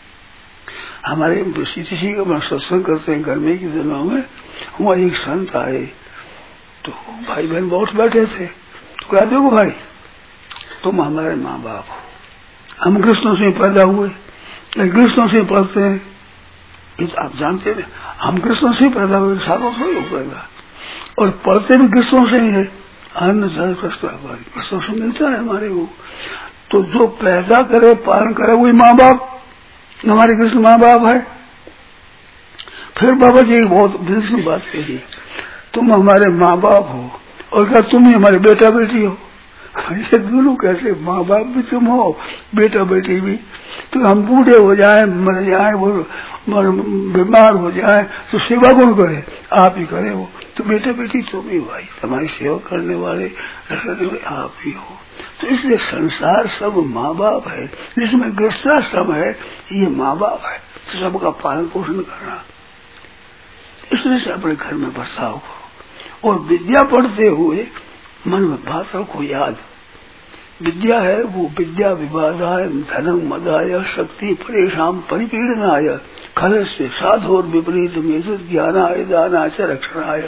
हमारे किसी का सत्संग करते हैं घर में की दिनों में, वहाँ एक संत आए तो भाई बहन बहुत बैठे थे, तो कहते हो भाई तुम हमारे माँ बाप हो, हम कृष्णों से पैदा हुए, कृष्णों से पढ़ते हैं, ये तो आप जानते हैं, हम कृष्णों से पैदा हुए, सालों से लोग पैदा, और पढ़ते भी कृष्णों से ही है। अन्न जल कृष्णों से मिलता है हमारे को। तो जो पैदा करे पालन करे वही माँ बाप, हमारे कृष्ण माँ बाप है। फिर बाबा जी बहुत विलक्षण बात कही, तुम हमारे माँ बाप हो और क्या तुम ही हमारे बेटा बेटी हो। ये दोनों कैसे, माँ बाप भी तुम हो, बेटा बेटी भी। तो हम बूढ़े हो जाए, मर जाए, वो बीमार हो जाए तो सेवा कौन करे? आप ही करे। वो तो बेटा बेटी तुम ही भाई, हमारी सेवा करने वाले रखने वाले आप ही हो। तो इसलिए संसार सब माँ बाप है, जिसमें गृहस्थाश्रम है ये माँ बाप है, तो सबका पालन पोषण करना। इसलिए से अपने घर में बसाओ और विद्या पढ़ते हुए मन में बात रखो याद। विद्या है वो विद्या विवादाय धनम मदाय शक्ति परेशान परिपीड़नाय खल से साधोर विपरीत मेजु ज्ञानाय दानाय च रक्षणाय।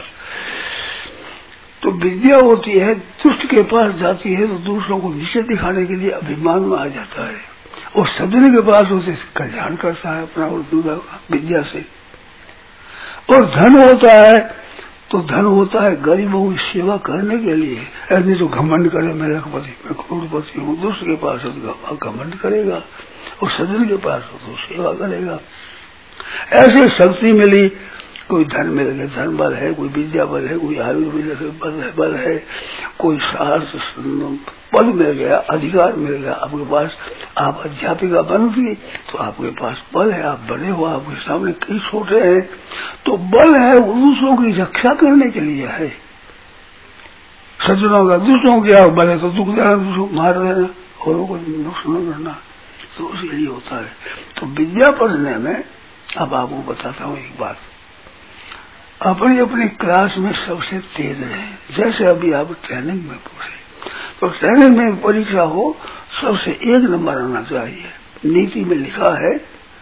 तो विद्या होती है, दुष्ट के पास जाती है तो दूसरों को नीचे दिखाने के लिए अभिमान में आ जाता है, और सज्जन के पास उसे कल्याण करता है अपना और दूसरा विद्या से। और धन होता है तो धन होता है गरीबों की सेवा करने के लिए। ऐसे जो घमंड करे मैं लखपति मैं करोड़पति हूँ, दूसरे के पास हो तो घमंड करेगा, और सज्जन के पास हो तो सेवा करेगा। ऐसे शक्ति मिली, कोई धन मिल गया, धन बल है, कोई विद्या बल है, कोई आयु बल है, बल है, कोई साहस पद मिल गया, अधिकार मिल गया आपके पास। आप अध्यापिका बन गई तो आपके पास बल है, आप बड़े हो, आपके सामने कई छोटे हैं, तो बल है वो दूसरों की रक्षा करने के लिए है। सज्जनों का दूसरों क्या बल है तो दुख देना, दूसरों को मार देना, औरों को नुकसान करना, तो उसके लिए होता है। तो विद्या पढ़ने में अब आपको बताता हूँ एक बात, अपनी अपनी क्लास में सबसे तेज रहे। जैसे अभी आप ट्रेनिंग में पूछे तो ट्रेनिंग में परीक्षा हो सबसे एक नंबर आना चाहिए। नीति में लिखा है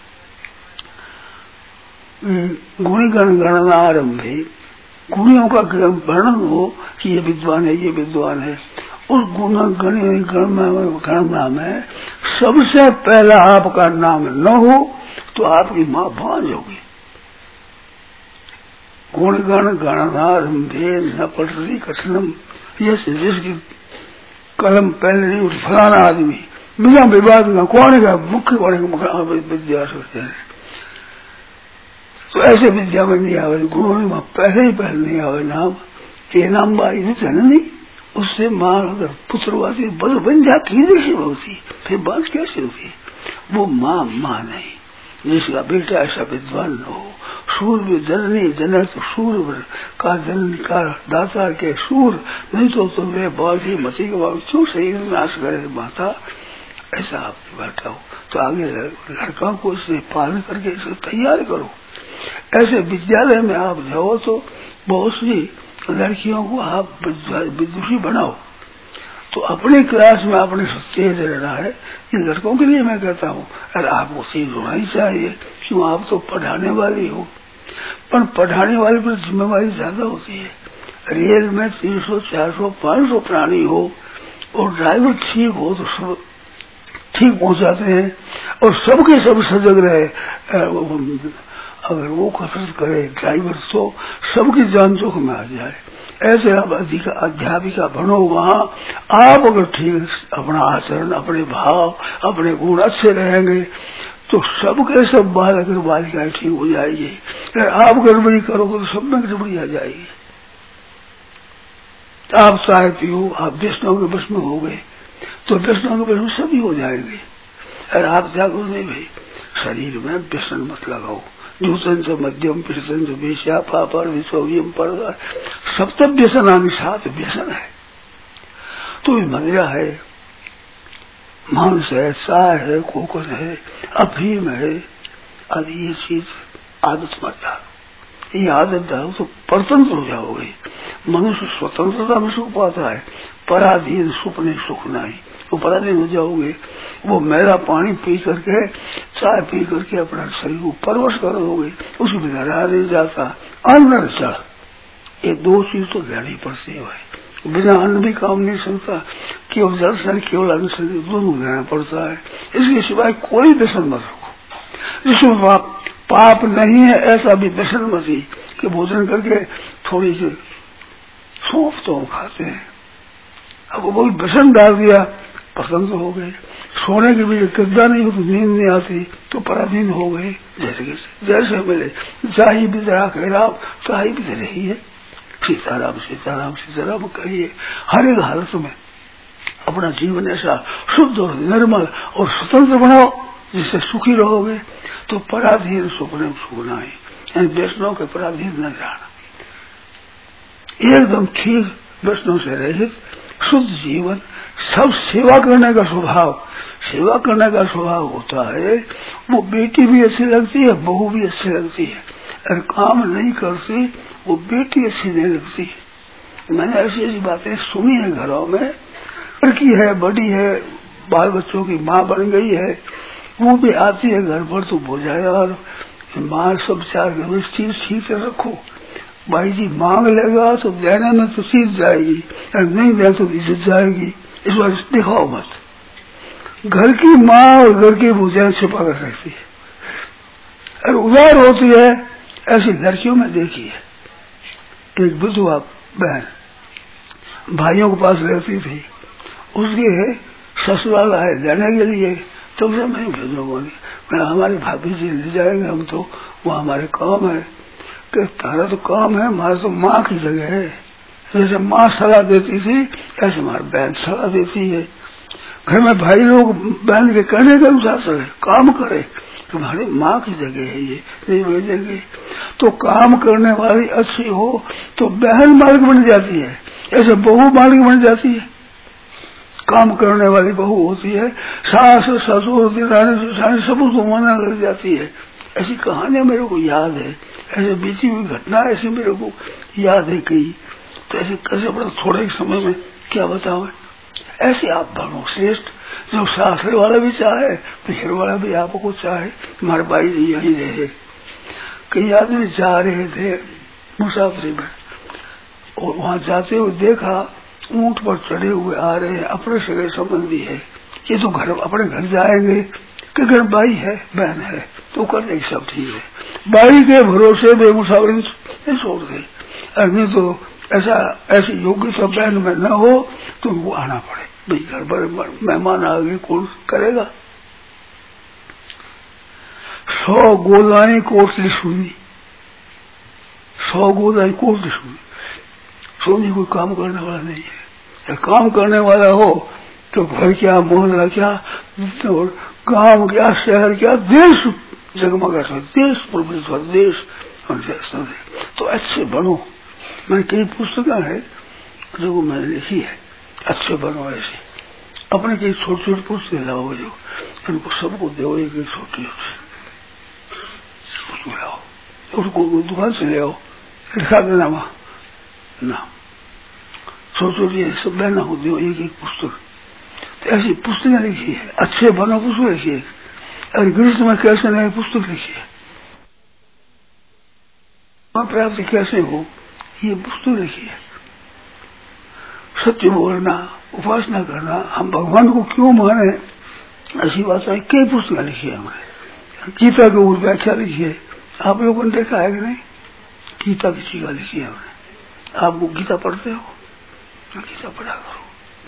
गुणीगण गणना आरंभे, गुणियों का वर्णन हो कि ये विद्वान है ये विद्वान है। उस गुण गणना में सबसे पहला आपका नाम न हो तो आपकी माँ भांज होगी। गुणगण गणनारंभे न पठती कठिनम, ये जिसकी कलम पहले नहीं उठी फलाना आदमी बिना विवाद का कौन है मुख्य कौन है विद्या सोचते हैं, तो ऐसे विद्या में नहीं आवे, गुणों में पहले ही पहले नहीं आवे नाम। तेनाम बाई जननी, उससे माँ अगर पुत्रवासी बस बन जाती है होती, फिर बात कैसे होती? वो माँ माँ नहीं, जिसका बेटा ऐसा विद्वान न हो। सूर भी जननी जन तो सूर का जन का दाता के सूर नहीं तो तुम वे बहुत ही मती के बाद क्यों शरीर नाश करे माता, ऐसा आप बैठा हो तो आगे लड़का को इसे पालन करके इसे तैयार करो। ऐसे विद्यालय में आप जाओ तो बहुत सी लड़कियों को आप विदुषी बनाओ। तो अपनी क्लास में आपने तेज रहना है। इन लड़कों के लिए मैं कहता हूँ अरे आपको तेज होना ही चाहिए, क्यों आप तो पढ़ाने वाली हो, पर पढ़ाने वाले पर जिम्मेवारी ज्यादा होती है। रेल में तीन सौ चार सौ पाँच सौ प्राणी हो और ड्राइवर ठीक हो तो सब ठीक पहुंचाते हैं, और सबके सब सजग रहे। अगर वो कसरत करे ड्राइवर तो सबकी जान जोखिम में आ जाए। ऐसे आप अधिक अध्यापिका बनो, वहाँ आप अगर ठीक अपना आचरण अपने भाव अपने गुण अच्छे रहेंगे तो सबके सब बालक और बालिकाएं ठीक हो जाएगी। अगर आप गड़बड़ी करोगे तो सब में गड़बड़ी आ जाएगी। आप चाय पियो, आप व्यसनों के बस में हो गए तो व्यसनों के बस में सभी हो जाएंगे। अगर आप जागो नहीं भाई शरीर में व्यसन मत लगाओ, दूसरन से मध्यम कृष्ण से बेशा पापर विश्वम पर सप्तम व्यसन आने सात व्यसन है। तो मदिरा है, मांस है, चाय है, कोकन है, अफीम है, आदि ये चीज आदत मत डालो। ये आदत डालो तो परतंत्र हो जाओगे। मनुष्य स्वतंत्रता में सुख पाता है, पराधीन सुख नहीं सुख नहीं, वो पराधीन हो जाओगे। वो मैला पानी पी करके चाय पी करके अपना शरीर को परवश कर दोगे, उसके बिना रहा नहीं जाता। अन्न जल ये दो चीज तो लेनी पड़ती है, बिना अन्न भी काम नहीं सकता। केवल जल से केवल अन्न से दोनों लेना पड़ता है। इसके सिवाय कोई व्यसन मत रखो जिसमें पाप पाप नहीं है। ऐसा भी व्यसन मत ही कि भोजन करके थोड़ी सी सौंफ तो खाते हैं, अब वो व्यसन डाल दिया पसंद हो गए। सोने की भी गद्दा नहीं हो तो नींद नहीं आती तो पराधीन हो गए। जैसे जैसे मिले चाही भी जरा कह राम चाही भी रही है सीताराम सीताराम सीताराम कहिए। हर एक हालत में अपना जीवन ऐसा शुद्ध और निर्मल और स्वतंत्र बनाओ जिससे सुखी रहोगे। तो पराधीन सुप्रेम सुखना है, वैष्णव के पराधीन न रहना, एकदम ठीक वैष्णव से रहित शुद्ध जीवन। सब सेवा करने का स्वभाव, सेवा करने का स्वभाव होता है। वो बेटी भी अच्छी लगती है, बहू भी अच्छी लगती है, और काम नहीं करती वो बेटी अच्छी नहीं लगती। मैंने ऐसी ऐसी बातें सुनी है घरों में। लड़की है, बड़ी है, बाल बच्चों की माँ बन गई है, वो भी आती है घर पर तो बोझाया और माँ सब चार ठीक ठीक से रखो। भाई जी मांग लेगा तो देने में तो सीख जाएगी, और नहीं दे तो इज्जत जाएगी। इस बार दिखाओ मत। घर की माँ और घर की बोझाएं छुपा कर सकती है और उदार होती है। ऐसी लड़कियों में देखी है। एक विधवा बहन भाइयों के पास रहती थी, उसके ससुराल आए लेने के लिए, तो मैं भेजूंगा, हमारे भाभी जी ले जाएंगे हम, तो वो हमारे काम है। कि तारा तो काम है, हमारा तो माँ की जगह है। जैसे माँ सलाह देती थी ऐसे हमारी बहन सलाह देती है। घर में भाई लोग बहन के कहने के अनुसार चले, काम करे, तुम्हारी माँ की जगह है, ये नहीं भेजेंगे। तो काम करने वाली अच्छी हो तो बहन मालिक बन जाती है, ऐसे बहू मालिक बन जाती है। काम करने वाली बहू होती है, सास ससुर दिरानी सब उसको मना लग जाती है। ऐसी कहानियां मेरे को याद है, ऐसे बीती हुई घटना ऐसी मेरे को याद है कई। तो ऐसे कैसे बड़ा थोड़े समय में क्या बताओ। ऐसे आप बनो श्रेष्ठ, जो सासरे वाला भी चाहे पिछड़ वाला भी आपको चाहे तुम्हारे भाई यही रहे। कई आदमी जा रहे थे मुसाफरी में और वहां जाते हुए देखा ऊंट पर चढ़े हुए आ रहे हैं, अपने सगे संबंधी है। ये तो घर अपने घर जाएंगे कि घर भाई है बहन है तो कर देंगे सब ठीक है। भाई के भरोसे में मुसाफरी नहीं छोड़ दे, नहीं तो ऐसा ऐसी योग्यता बहन में न हो तो उनको आना पड़े। भाई घर पर मेहमान आ गए कौन करेगा। सौ गोदाएं कोटली सुनी, सौ गोदाएं कोटली सुनी, सोनी कोई काम करने वाला नहीं है। काम करने वाला हो तो घर क्या मोहल्ला क्या तो गांव क्या शहर क्या देश जगमगा देश प्रवृत्त देश। तो अच्छे बनो। मैंने कई पुस्तकें है जो मैंने लिखी है, अच्छे बनो ऐसे। अपने कई छोटी छोटी पुस्तकें लाओ जो इनको सबको दो, एक एक छोटी छोटी लाओ, उसको दुकान से ले आओ, लिखा देना वहां ना छोटी छोटी सब लेना हो दो एक एक पुस्तक। तो ऐसी पुस्तकें लिखी है, अच्छे बनो पुस्तक लिखी है। और गृहस्थ में कैसे नए पुस्तक लिखी है, प्राप्ति कैसे हो ये पुस्तक लिखी है। सत्य बोलना, उपासना करना, हम भगवान को क्यों माने, ऐसी बात है। कई पुस्तकें लिखी है हमने। गीता के ऊपर व्याख्या लिखी है, आप लोगों ने देखा है कि नहीं। गीता की टीका लिखी है हमने। आप वो गीता पढ़ते हो, गीता पढ़ा करो।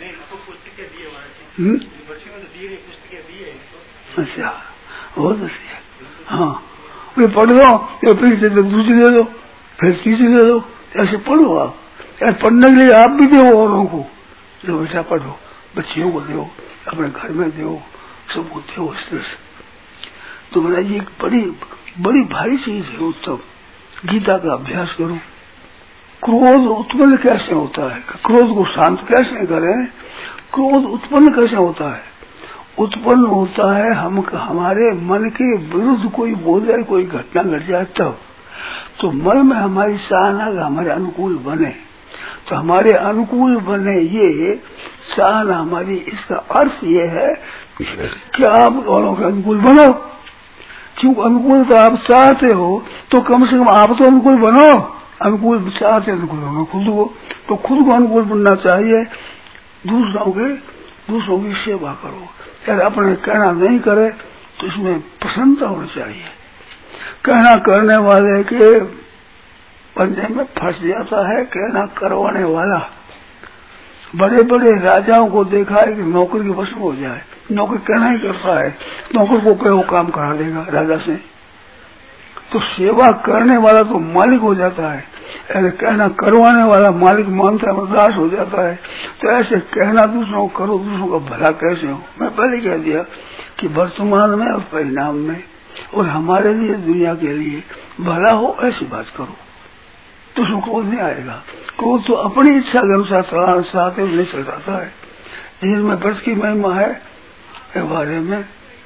अच्छा बहुत अच्छी है। हाँ वे पढ़ लो, फिर दूसरी दे दो, फिर तीसरी दे दो, ऐसे पढ़ो आप। यार पढ़ने के लिए आप भी दो औरों को, जो बेटा पढ़ो, बच्चियों को दो, अपने घर में दो, सबको दो इस तरह से। तो मेरा ये एक बड़ी बड़ी भारी चीज है उत्तम। गीता का अभ्यास करो। क्रोध उत्पन्न कैसे होता है, क्रोध को शांत कैसे करें। क्रोध उत्पन्न कैसे होता है, उत्पन्न होता है हम हमारे मन के विरुद्ध कोई बोल जाए, कोई घटना घट जाए तब। तो मन में हमारी चाहना हमारे अनुकूल बने, तो हमारे अनुकूल बने ये चाहना हमारी, इसका अर्थ ये है कि आप औरों के अनुकूल बनो। क्यों अनुकूल तो आप चाहते हो तो कम से कम आप तो अनुकूल बनो। अनुकूल चाहते अनुकूल बनो खुद को, तो खुद को अनुकूल बनना चाहिए। दूसरों के दूसरों की सेवा करो। यार अपने कहना नहीं करे तो इसमें प्रसन्नता होनी चाहिए। कहना करने वाले के पंजे में फंस जाता है कहना करवाने वाला। बड़े बड़े राजाओं को देखा है कि नौकर के वश में हो जाए, नौकर कहना ही करता है, नौकर को कहे वो काम करा देगा राजा से। तो सेवा करने वाला तो मालिक हो जाता है, ऐसे कहना करवाने वाला मालिक मानता है, दास हो जाता है। तो ऐसे कहना दूसरों को करो, दूसरों का भला कैसे हो। मैं पहले कह दिया कि वर्तमान में और परिणाम में और हमारे लिए दुनिया के लिए भला हो ऐसी बात करो, तो उसमें क्रोध नहीं आएगा। क्रोध तो अपनी इच्छा के अनुसार साथ नहीं चल जाता है। जिसमें व्रत की महिमा है के बारे में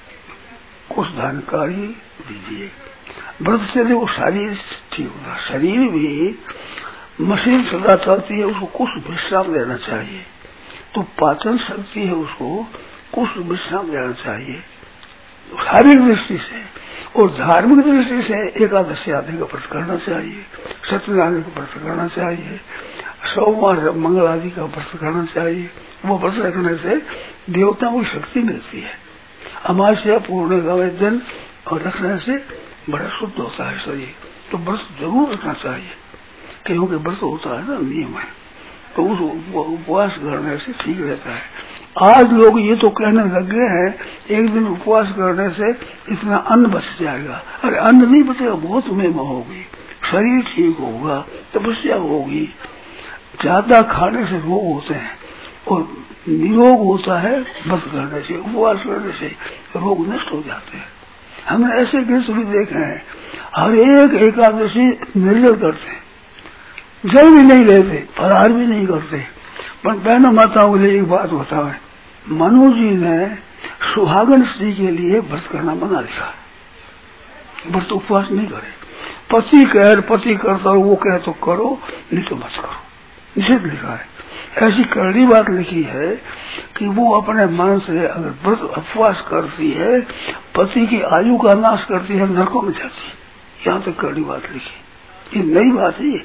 कुछ जानकारी दीजिए। व्रत से वो शरीर ठीक होता, शरीर भी मशीन सदा चलती है, उसको कुछ विश्राम देना चाहिए। तो पाचन शक्ति है, उसको कुछ विश्राम देना चाहिए शारीरिक दृष्टि से। और धार्मिक दृष्टि से एकादशी आदि का व्रत करना चाहिए, सत्यनारायण का व्रत करना चाहिए, सोमवार मंगल आदि का व्रत करना चाहिए। वो व्रत रखने से देवताओं की शक्ति मिलती है। अमावस्या पूर्णिमा में दिन और रखने से बड़ा शुद्ध होता है शरीर। तो व्रत जरूर रखना चाहिए, क्योंकि व्रत होता है ना नियम है, तो उस उपवास करने से ठीक रहता है। आज लोग ये तो कहने लगे हैं एक दिन उपवास करने से इतना अन्न बच जाएगा। अरे अन्न नहीं बचेगा, बहुत महिमा होगी, शरीर ठीक होगा, तपस्या होगी। ज्यादा खाने से रोग होते हैं और निरोग होता है व्रत करने से, उपवास करने से रोग नष्ट हो जाते हैं। हमने ऐसे केस भी देखे हैं, हर एक एकादशी निर्जल करते हैं, जल भी नहीं लेते, फलाहार भी नहीं करते। पर बहनों माताओं के लिए एक बात बताओ, मनु जी ने सुहागन स्त्री के लिए व्रत करना मना लिखा, व्रत उपवास नहीं करे। पति कह पति करता हो, वो कहे तो करो, नहीं तो मत करो, निषेध लिखा है। ऐसी कड़ी बात लिखी है कि वो अपने मन से अगर व्रत उपवास करती है, पति की आयु का नाश करती है, नरकों में जाती है। यहाँ तक कड़ी बात लिखी, ये नई बात है।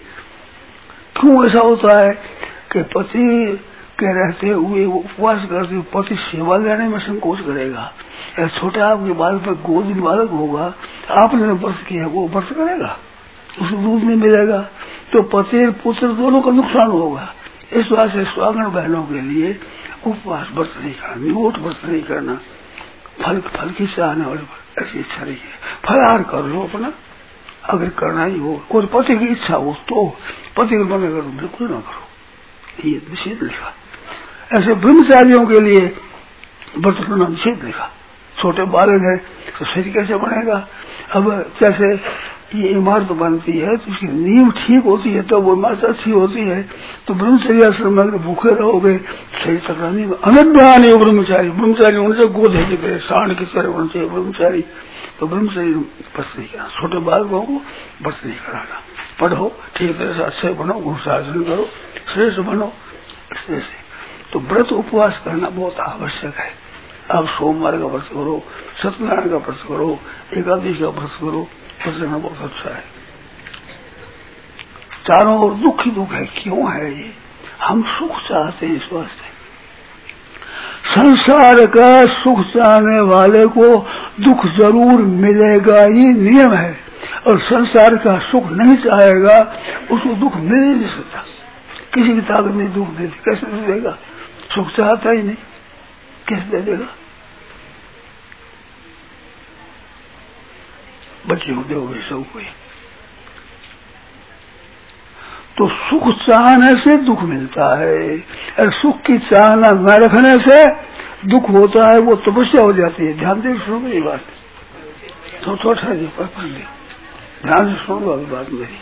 क्यों ऐसा होता है कि पति के रहते हुए वो उपवास करते हुए पति सेवा लेने में संकोच करेगा। छोटे आपके बालक पे गोद बालक होगा, आपने व्रत किया, वो व्रत करेगा, उसे दूध नहीं मिलेगा, तो पति पुत्र दोनों का नुकसान होगा। इस बात से स्वागण बहनों के लिए उपवास व्रत नहीं करना, नियोट व्रत नहीं करना, फल फल की चाहने वाले ऐसी इच्छा नहीं है। फलाहार कर लो अपना अगर करना ही हो, और पति की इच्छा हो तो, पति के मन करो बिल्कुल ना करो, ये निषेध लिखा। ऐसे ब्रह्मचारियों के लिए व्रत करना निषेध लिखा। छोटे बालक है तो शरीर कैसे बनेगा। अब जैसे ये इमारत बनती है तो उसकी नींव ठीक होती है तो वो इमारत अच्छी होती है। तो ब्रह्मचर्य आश्रम में भूखे रहोगे शरीर तकड़ा नहीं। अनद्वान है ब्रह्मचारी, ब्रह्मचारी होने से गोद है करे, सांड की तरह होना चाहिए ब्रह्मचारी। तो ब्रह्मचारी बस नहीं करना, छोटे बालकों को बस नहीं कराना। पढ़ो ठीक तरह से, अच्छे बनो, गुरुशासन करो, श्रेष्ठ बनो। इससे तो व्रत उपवास करना बहुत आवश्यक है। आप सोमवार का व्रत करो, सत्यनारायण का व्रत करो, एकादशी का व्रत करो, व्रत करना बहुत अच्छा है। चारों ओर दुख ही दुख है। क्यों है ये? हम सुख चाहते हैं इस वास्ते। संसार का सुख चाहने वाले को दुख जरूर मिलेगा, ये नियम है। और संसार का सुख नहीं चाहेगा उसको दुख मिल ही नहीं सकता। किसी की ताकत नहीं दुख देती, कैसे दे देगा? सुख चाहता ही नहीं, कैसे दे देगा? बच्चे को दोगे सब कोई, तो सुख चाहने से दुख मिलता है। और सुख की चाहना न रखने से दुख होता है, वो तपस्या हो जाती है। ध्यान दे, सुनो मेरी बात, तो छोटा जी ध्यान से सुनो बात मेरी।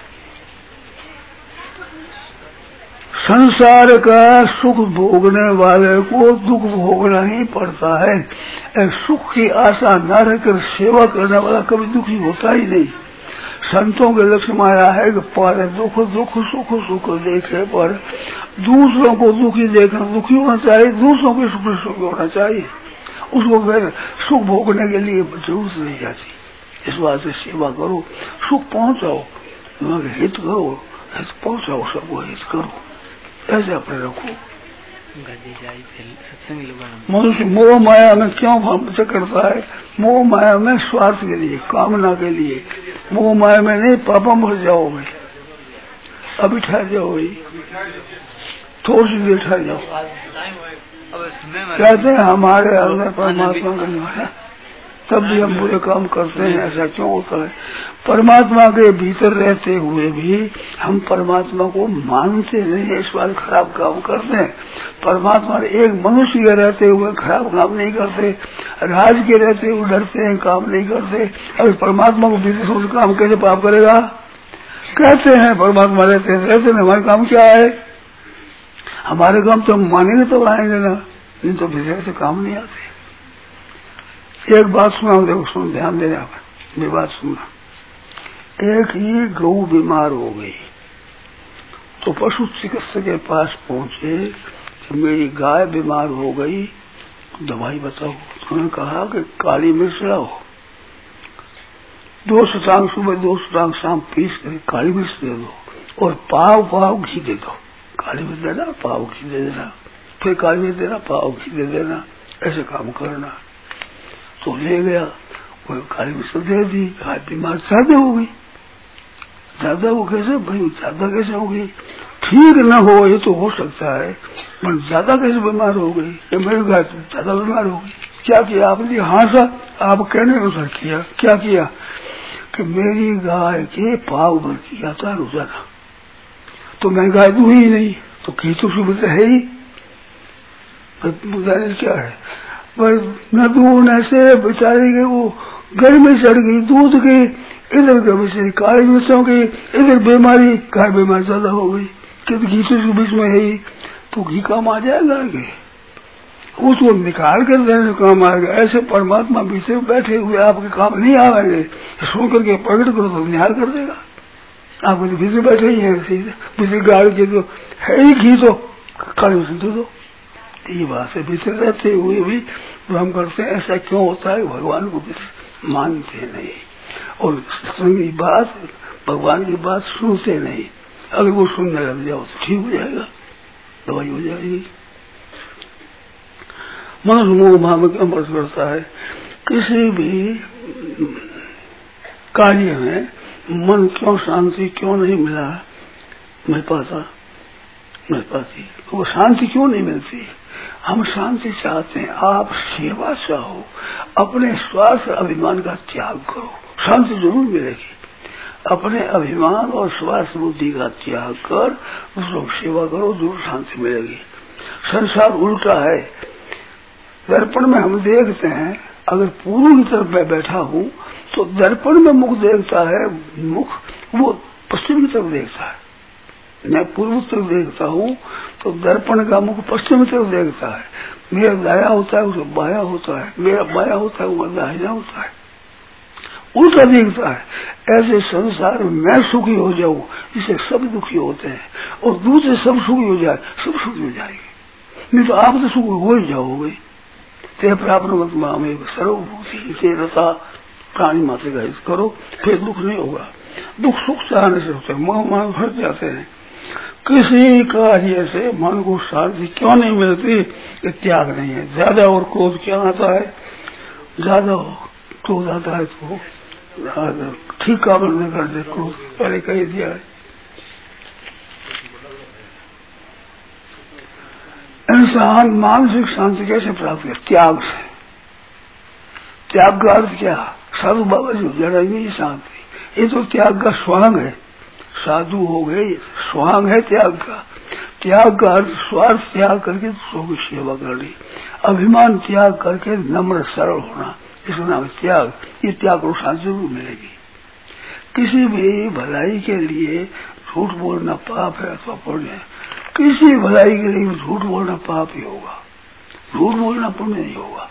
संसार का सुख भोगने वाले को दुख भोगना ही पड़ता है। एक सुख की आशा न रहकर सेवा करने वाला कभी दुखी होता ही नहीं। संतों के लक्ष्य में आया है कि पर दुख दुख सुख सुख देखे पर दूसरों को दुखी देखकर दुखी होना चाहिए, दूसरों के सुख सुख होना चाहिए। उसको फिर सुख भोगने के लिए जरूरत नहीं जाती। इस बात से सेवा करो, सुख पहुंचाओ, हित करो, हित पहुंचाओ, सबको हित करो, ऐसे अपने रखो। मनुष्य मोह माया में क्यों भाव करता है? मोह माया में स्वार्थ के लिए, कामना के लिए। मोह माया में नहीं, पापा मर जाओगे, अभी ठहर जाओगे। थोड़ी सी देर ठहर जाओ। कहते हैं हमारे अंदर परमात्मा का निवास है, तब भी हम बुरे काम करते हैं, ऐसा क्यों होता है? परमात्मा के भीतर रहते हुए भी हम परमात्मा को मानते नहीं, इस बार खराब काम करते हैं। परमात्मा एक मनुष्य के रहते हुए खराब काम नहीं करते, राज के रहते हुए डरते हैं, काम नहीं करते। अगर परमात्मा को भीतर सोच काम कैसे पाप करेगा? कहते हैं परमात्मा रहते हैं, रहते हैं, हमारे काम क्या है? हमारे काम तो हम मानेंगे तो आएंगे ना, नहीं तो भीतर से काम नहीं आते। एक बात सुना, देखो सुन, ध्यान देना, मेरी बात सुनना। एक ही गौ बीमार हो गई तो पशु चिकित्सक के पास पहुंचे कि मेरी गाय बीमार हो गई, दवाई बताओ। उन्होंने कहा कि काली मिर्च लाओ, दो शतांग सुबह दो शतांग शाम पीस कर काली मिर्च दे दो, और पाव पाव घी दे दो। काली मिर्च देना, पाव घी दे देना, फिर काली मिर्च देना, पाव घी दे देना, ऐसे काम करना। तो ले गया, वो काली मिर्च दे दी, गाय बीमार ज्यादा हो गई। ज्यादा वो कैसे भाई, ज्यादा कैसे हो गई? ठीक न हो ये तो हो सकता है, पर ज्यादा कैसे बीमार हो गई? कि मेरी गाय ज्यादा बीमार हो गई। क्या किया आपने? हाँ सर, आप कहने अनुसार किया। क्या किया? कि मेरी गाय के पाव भर किया था रोजाना, तो मैं गाय दूं ही नहीं, तो की तो सुविधा है ही, बुझाने क्या है? पर न दूने से बेचारी के वो घर में चढ़ गई दूध की, इधर बेचारी काली मिर्चों की, इधर बीमारी, गाय बीमार ज्यादा हो गई। कि घी तो बीच में है ही, तो घी काम आ जाएगा आगे, उसको निकाल कर देने काम आएगा। ऐसे परमात्मा पीछे बैठे हुए आपके काम नहीं आएंगे, सुन करके प्रकट करो तो निहाल कर देगा। आप तो पीछे बैठे ही है, पीछे गाड़ के तो है ही घी, तो काली मिर्च दे दो। ये बात है, पीछे रहते हुए भी हम करते हैं। ऐसा क्यों होता है? भगवान को मानते नहीं, और संगी बात, भगवान की बात सुनते नहीं। अगर वो सुनने लग जाओ तो ठीक हो जाएगा, दवाई हो जाएगी। मनुष्य मोह भाव में क्यों बरस करता है? किसी भी कार्य में मन क्यों शांति क्यों नहीं मिला, मैं पाता नहीं पाती, वो शांति क्यों नहीं मिलती? हम शांति चाहते हैं, आप सेवा चाहो, अपने स्वार्थ अभिमान का त्याग करो, शांति जरूर मिलेगी। अपने अभिमान और स्वार्थ बुद्धि का त्याग कर दूसरों की सेवा करो, जरूर शांति मिलेगी। संसार उल्टा है, दर्पण में हम देखते हैं, अगर पूर्व की तरफ मैं बैठा हूँ तो दर्पण में मुख देखता है, मुख वो पश्चिम की तरफ देखता है। मैं पूर्व तरफ देखता हूँ तो दर्पण का मुख पश्चिम की तरफ देखता है। मेरा दाया होता है, उसका बाया होता है, मेरा बाया होता है, वो दाहिना होता है, उल्टा देखता है। ऐसे संसार में मैं सुखी हो जाऊं, इससे सब दुखी होते हैं, और दूसरे सब सुखी हो जाए, सब सुखी हो जाएंगे। नहीं तो आप तो सुखी हो ही जाओगे। ते प्राप्त में सर्वभूति से रसा प्राणी मात्र का हित करो, फिर दुख नहीं होगा। दुख सुख चाहने से होते हैं, मोह मान भर जाते हैं। किसी कार्य से मन को शांति क्यों नहीं मिलती? त्याग नहीं है। ज्यादा और क्रोध क्या आता है? ज्यादा क्रोध आता है तो ठीक काम नहीं करते, क्रोध पहले कह दिया है। इंसान मानसिक शांति कैसे प्राप्त करे? त्याग से। त्याग का अर्थ क्या? साधु बाबा जी जड़ेंगे शांति, ये तो त्याग का स्वांग है। साधु हो गए, स्वांग है त्याग का। त्याग का अर्थ स्वार्थ त्याग करके दूसरों की सेवा करनी, अभिमान त्याग करके नम्र सरल होना, इसका नाम त्याग। ये त्याग को शांति जरूर मिलेगी। किसी भी भलाई के लिए झूठ बोलना पाप है अथवा पुण्य है। किसी भलाई के लिए झूठ बोलना पाप ही होगा, झूठ बोलना पुण्य नहीं होगा।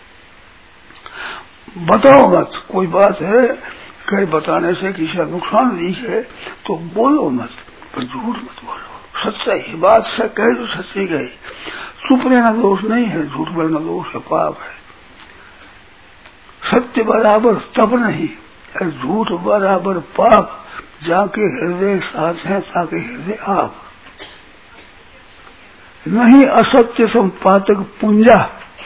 बताओ मत, कोई बात है कहीं बताने से किसी का नुकसान नहीं है तो बोलो मत, पर झूठ मत बोलो। सच्चाई बात से कहे तो सच्ची गई। चुप रहना दोष नहीं है, झूठ बोलना दोष है, पाप है। सत्य बराबर तप नहीं, झूठ बराबर पाप। जाके हृदय साथ है ताकि हृदय आप नहीं। असत्य संपातक पुंजा,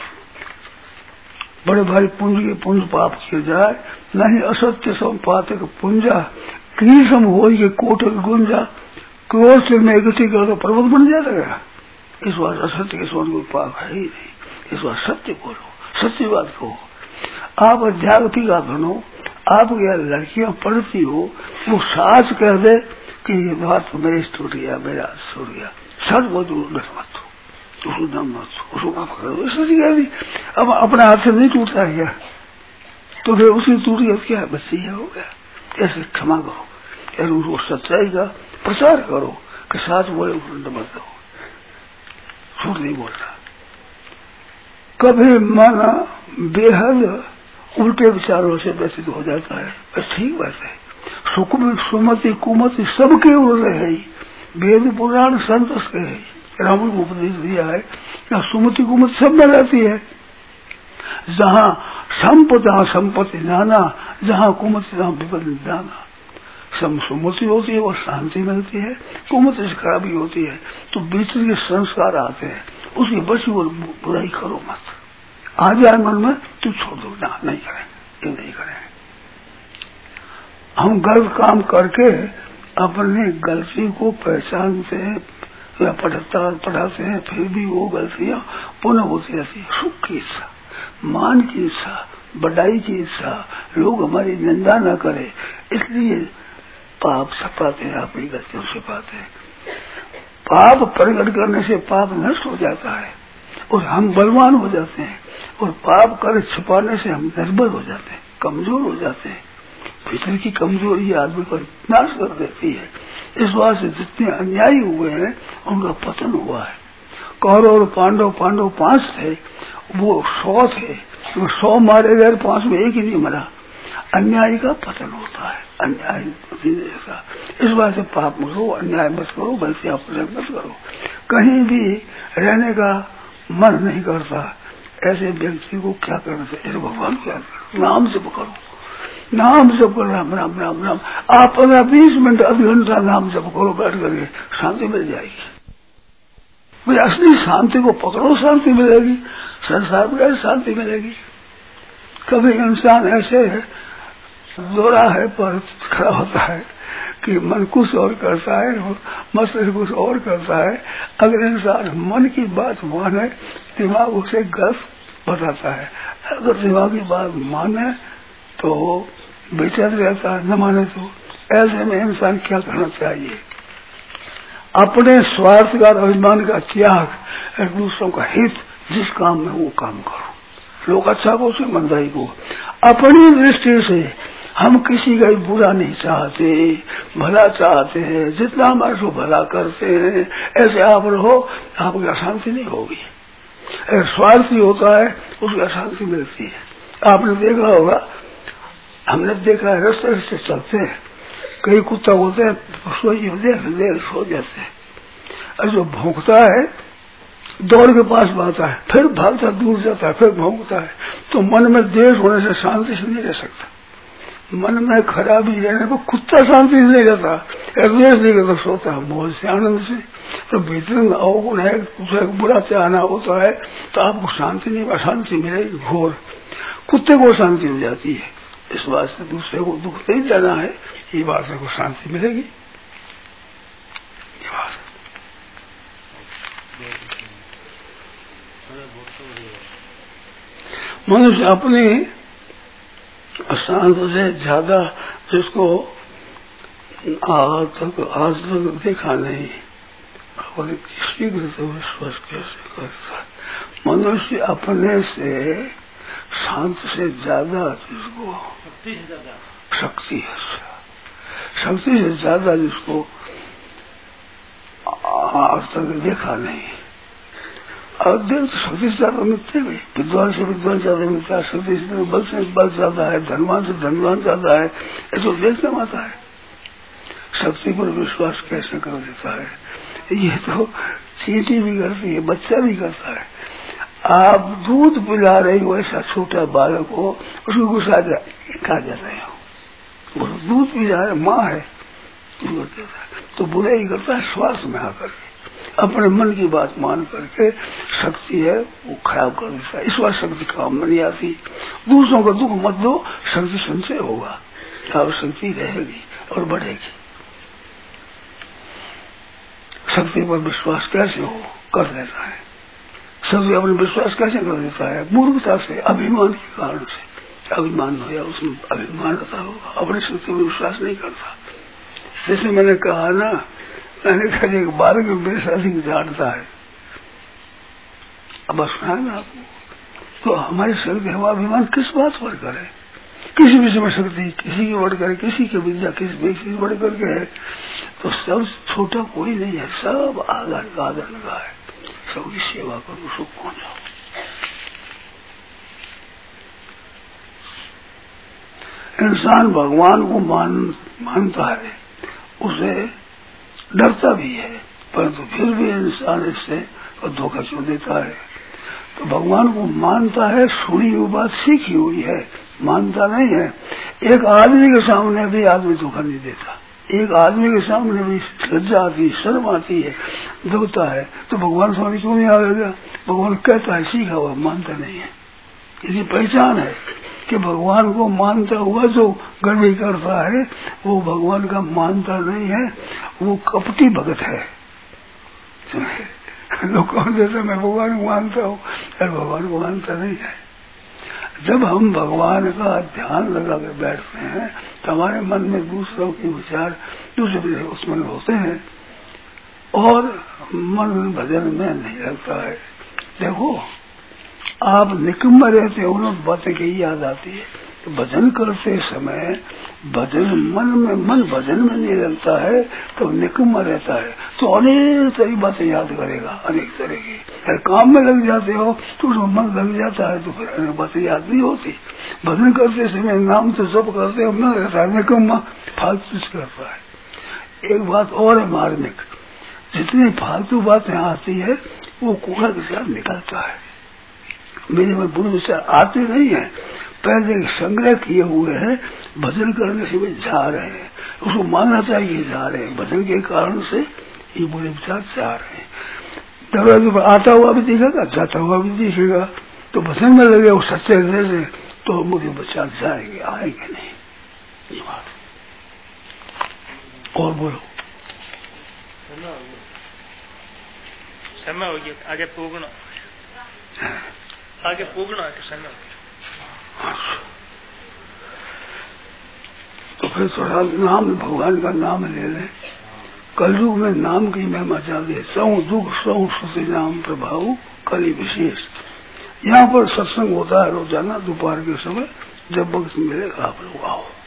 बड़े भारी पुंज के पुंज पाप किए जाए, नहीं असत्य संपातक पुंजा। कृष्ण हो के कोटक गुंजा, क्रोध से मैं इकट्ठी कर तो पर्वत बन जाएगा। इस बार असत्य के स्वर्ण कोई पाप है ही नहीं। इस बार सत्य बोलो, सत्य बात कहो। आप अध्यापिका बनो, आप या लड़कियां पढ़ती हो, वो सास कह दे कि ये बात तो मेरी टूट गया, मेरा छूट गया, सच बोलो, मत मत उसको दम मत, उसको माफ कर दो, इसलिए कह दी। अब अपने हाथ से नहीं टूटता है क्या, तो फिर उसकी टूट गया क्या है, बच्ची है, हो गया। ऐसे क्षमा करो, यार उसको सच्चाई का प्रचार करो कि साथ बोले मत दो, झूठ नहीं बोलना। कभी मन बेहद उल्टे विचारों से व्यतीत हो जाता है, बस ठीक बात है। सुकुम सुमति कुमति सबके उल्टे है, वेद पुराण संत के है, राम को उपदेश दिया है या सुमति कुमति सब में रहती है। जहाँ संपत जहाँ संपत्ति नाना, जहाँ कुमति जहाँ विपत्ति नाना। सब सुमति होती है वो शांति मिलती है, कुमति से खराबी होती है तो बीच के संस्कार आते हैं, उसकी बची वो बुराई करो मत। आ जाए मन में तो छोड़ दो, ना नहीं करें, ये नहीं करें। हम गलत काम करके अपनी गलती को पहचानते हैं या पढ़ता पढ़ाते हैं, फिर भी वो गलतियां पुनः होती रहती। सुख की इच्छा, मान की इच्छा, बढ़ाई की इच्छा, लोग हमारी निंदा न करे, इसलिए पाप छपाते हैं, अपनी गलतियों से पाते हैं। पाप प्रकट करने से पाप नष्ट हो जाता है और हम बलवान हो जाते हैं, और पाप कर छुपाने से हम निर्बल हो जाते हैं, कमजोर हो जाते हैं। भीतर की कमजोरी आदमी को नाश कर देती है। इस बात से जितने अन्यायी हुए हैं उनका पतन हुआ है। कौरव और पांडव, पांडव पांच थे, वो सौ थे, वो सौ मारे गए, पांच में एक ही नहीं मरा। अन्यायी का पतन होता है, अन्याय ऐसा। इस बात से पाप मत करो, अन्याय मत करो, गलतियां मत करो। कहीं भी रहने का मन नहीं करता, ऐसे व्यक्ति को क्या करना चाहिए, भगवान को याद करो, नाम जप करो, नाम जप करो, राम राम राम राम। आप पंद्रह बीस मिनट आध घंटा नाम जप करो, बैठ करके शांति मिल जाएगी। भाई असली शांति को पकड़ो, शांति मिलेगी, संसार में शांति मिलेगी। कभी इंसान ऐसे दोरा है पर खड़ा होता है कि मन कुछ और करता है, मस्तिष्क कुछ और करता है। अगर इंसान मन की बात माने, दिमाग उसे गलत बताता है। अगर दिमाग की बात माने तो बेचैन रहता है, न माने तो। ऐसे में इंसान क्या करना चाहिए, अपने स्वार्थ का, अभिमान का त्याग, एक दूसरों का हित, जिस काम में वो काम करो। लोग अच्छा को उसे मंदाई को। अपनी दृष्टि से हम किसी का बुरा नहीं चाहते, भला चाहते हैं। जितना हमारे को भला करते हैं ऐसे आप रहो, आपकी अशांति नहीं होगी। अगर स्वार्थी होता है उसकी अशांति मिलती है। आपने देखा होगा, हमने देखा है, रस्ते रस्ते चलते हैं, कई कुत्ता होते हैं, सोइए देख देख सो जाते हैं, और जो भौंकता है दौड़ के पास आता है, फिर भागता दूर जाता है, फिर भौंकता है। तो मन में देश होने से शांति से नहीं रह सकता। मन में खराबी रहने पर कुत्ता शांति से नहीं रहता, देश नहीं करता, सोता है बहुत से आनंद से। तो भीतर अवगुण है, दूसरे को बुरा चाहना होता है तो आपको शांति नहीं, अशांति मिलेगी घोर। कुत्ते को शांति मिल जाती है, इस बात से दूसरे को दुख नहीं देना है, ये बात से को शांति मिलेगी। मनुष्य अपने शांत से ज्यादा जिसको आज तक आज तक देखा नहीं, और शीघ्र से विश्वास कैसे करता। मनुष्य अपने से शांत से ज्यादा जिसको शक्ति से ज्यादा शक्ति है, शक्ति से ज्यादा जिसको आज तक देखा नहीं। और देव तो शक्ति से ज्यादा मिलते हुए, विद्वान से विद्वान ज्यादा मिलता है, शक्ति से बल से बल ज्यादा है, धनवान से धनवान ज्यादा है, ये तो देखने में आता है। शक्ति पर विश्वास कैसे कर देता है, ये तो चींटी भी करती है, बच्चा भी करता है। आप दूध पिला रही हो ऐसा छोटा बालक हो, उसको गुस्सा खा जा रहे हो, वो दूध पिला रहे, माँ है, तो बुरा ही करता है। श्वास में आकर अपने मन की बात मान करके शक्ति है वो खराब कर देता है। इस बार शक्ति काम में नहीं आती। दूसरों का दुख मत दो, शक्ति संचय होगा और शक्ति रहेगी और बढ़ेगी। शक्ति पर विश्वास कैसे हो, कर देता है। शक्ति अपने विश्वास कैसे कर देता है? मूर्खता से, अभिमान के कारण से। अभिमान हो या उसमें अभिमान रहता होगा, अपनी शक्ति में विश्वास नहीं करता। जैसे मैंने कहा ना, मैंने कहा एक बालक में मेरे से अधिक जानता है, अब सुना है ना आपको। तो हमारी शक्ति, हमारा अभिमान किस बात पर करे? किसी विषय में शक्ति किसी की बढ़ करे, किसी की विद्या किसी व्यक्ति की बढ़ करके है, तो सब छोटा कोई नहीं है, सब आदर का आदर लगा है। सबकी सेवा करो, सुख पहुंचाओ। इंसान भगवान को मान मानता है, उसे डरता भी है, परंतु फिर भी इंसान इससे धोखा क्यों देता है? तो भगवान को मानता है, सुनी हुई बात सीखी हुई है, मानता नहीं है। एक आदमी के सामने भी आदमी धोखा नहीं देता, एक आदमी के सामने भी लज्जा आती है, शर्म आती है, दबता है, तो भगवान सामने क्यों नहीं आएगा? भगवान कहता है, सीखा हुआ, मानता नहीं है। इसकी पहचान है कि भगवान को मानता हुआ जो गर्व करता है, वो भगवान का मानता नहीं है, वो कपटी भगत है। लोग कौन जैसे मैं भगवान को मानता हूँ, अरे भगवान को मानता नहीं है। जब हम भगवान का ध्यान लगा कर बैठते हैं तो हमारे मन में दूसरों के विचार दूसरे उसमें होते हैं और मन भजन में नहीं लगता है। देखो, आप निकम्मा रहते हो ना, बातें कही याद आती है। तो भजन करते समय भजन मन में मन भजन में नहीं लगता है तो निकम्मा रहता है, तो अनेक तरह बातें याद करेगा, अनेक तरह की। अगर काम में लग जाते हो तो उसमें मन लग जाता है तो फिर अनेक बातें याद नहीं होती। भजन करते समय नाम तो जप करते हो न रहता है, निकम्मा फालतू करता है। एक बात और है मार्मिक, जितनी फालतू बातें आती है वो कूड़ा के साथ निकलता है। मेरे में बुरे विचार आते नहीं है, पहले संग्रह किए हुए हैं, भजन करने से भी जा रहे हैं, उसको मानना चाहिए जा रहे हैं, भजन के कारण से ये बुरे विचार जा रहे हैं। दरवाजे पर आता हुआ भी दिखेगा, जाता हुआ भी दिखेगा, तो भजन में लगे वो सच्चे हृदय से, तो बुरे विचार जाएंगे, आएंगे नहीं। ये बात और बोलो। समय हो गया, आगे पूगना आगे पूगना है समय। तो फिर थोड़ा नाम, भगवान का नाम ले लें। कलयुग में नाम की महिमा ज्यादा है। सौ दुख सौ सुति नाम प्रभाव कली विशेष। यहाँ पर सत्संग होता है रोजाना दोपहर के समय, जब वक्त मिले आप लोग आओ।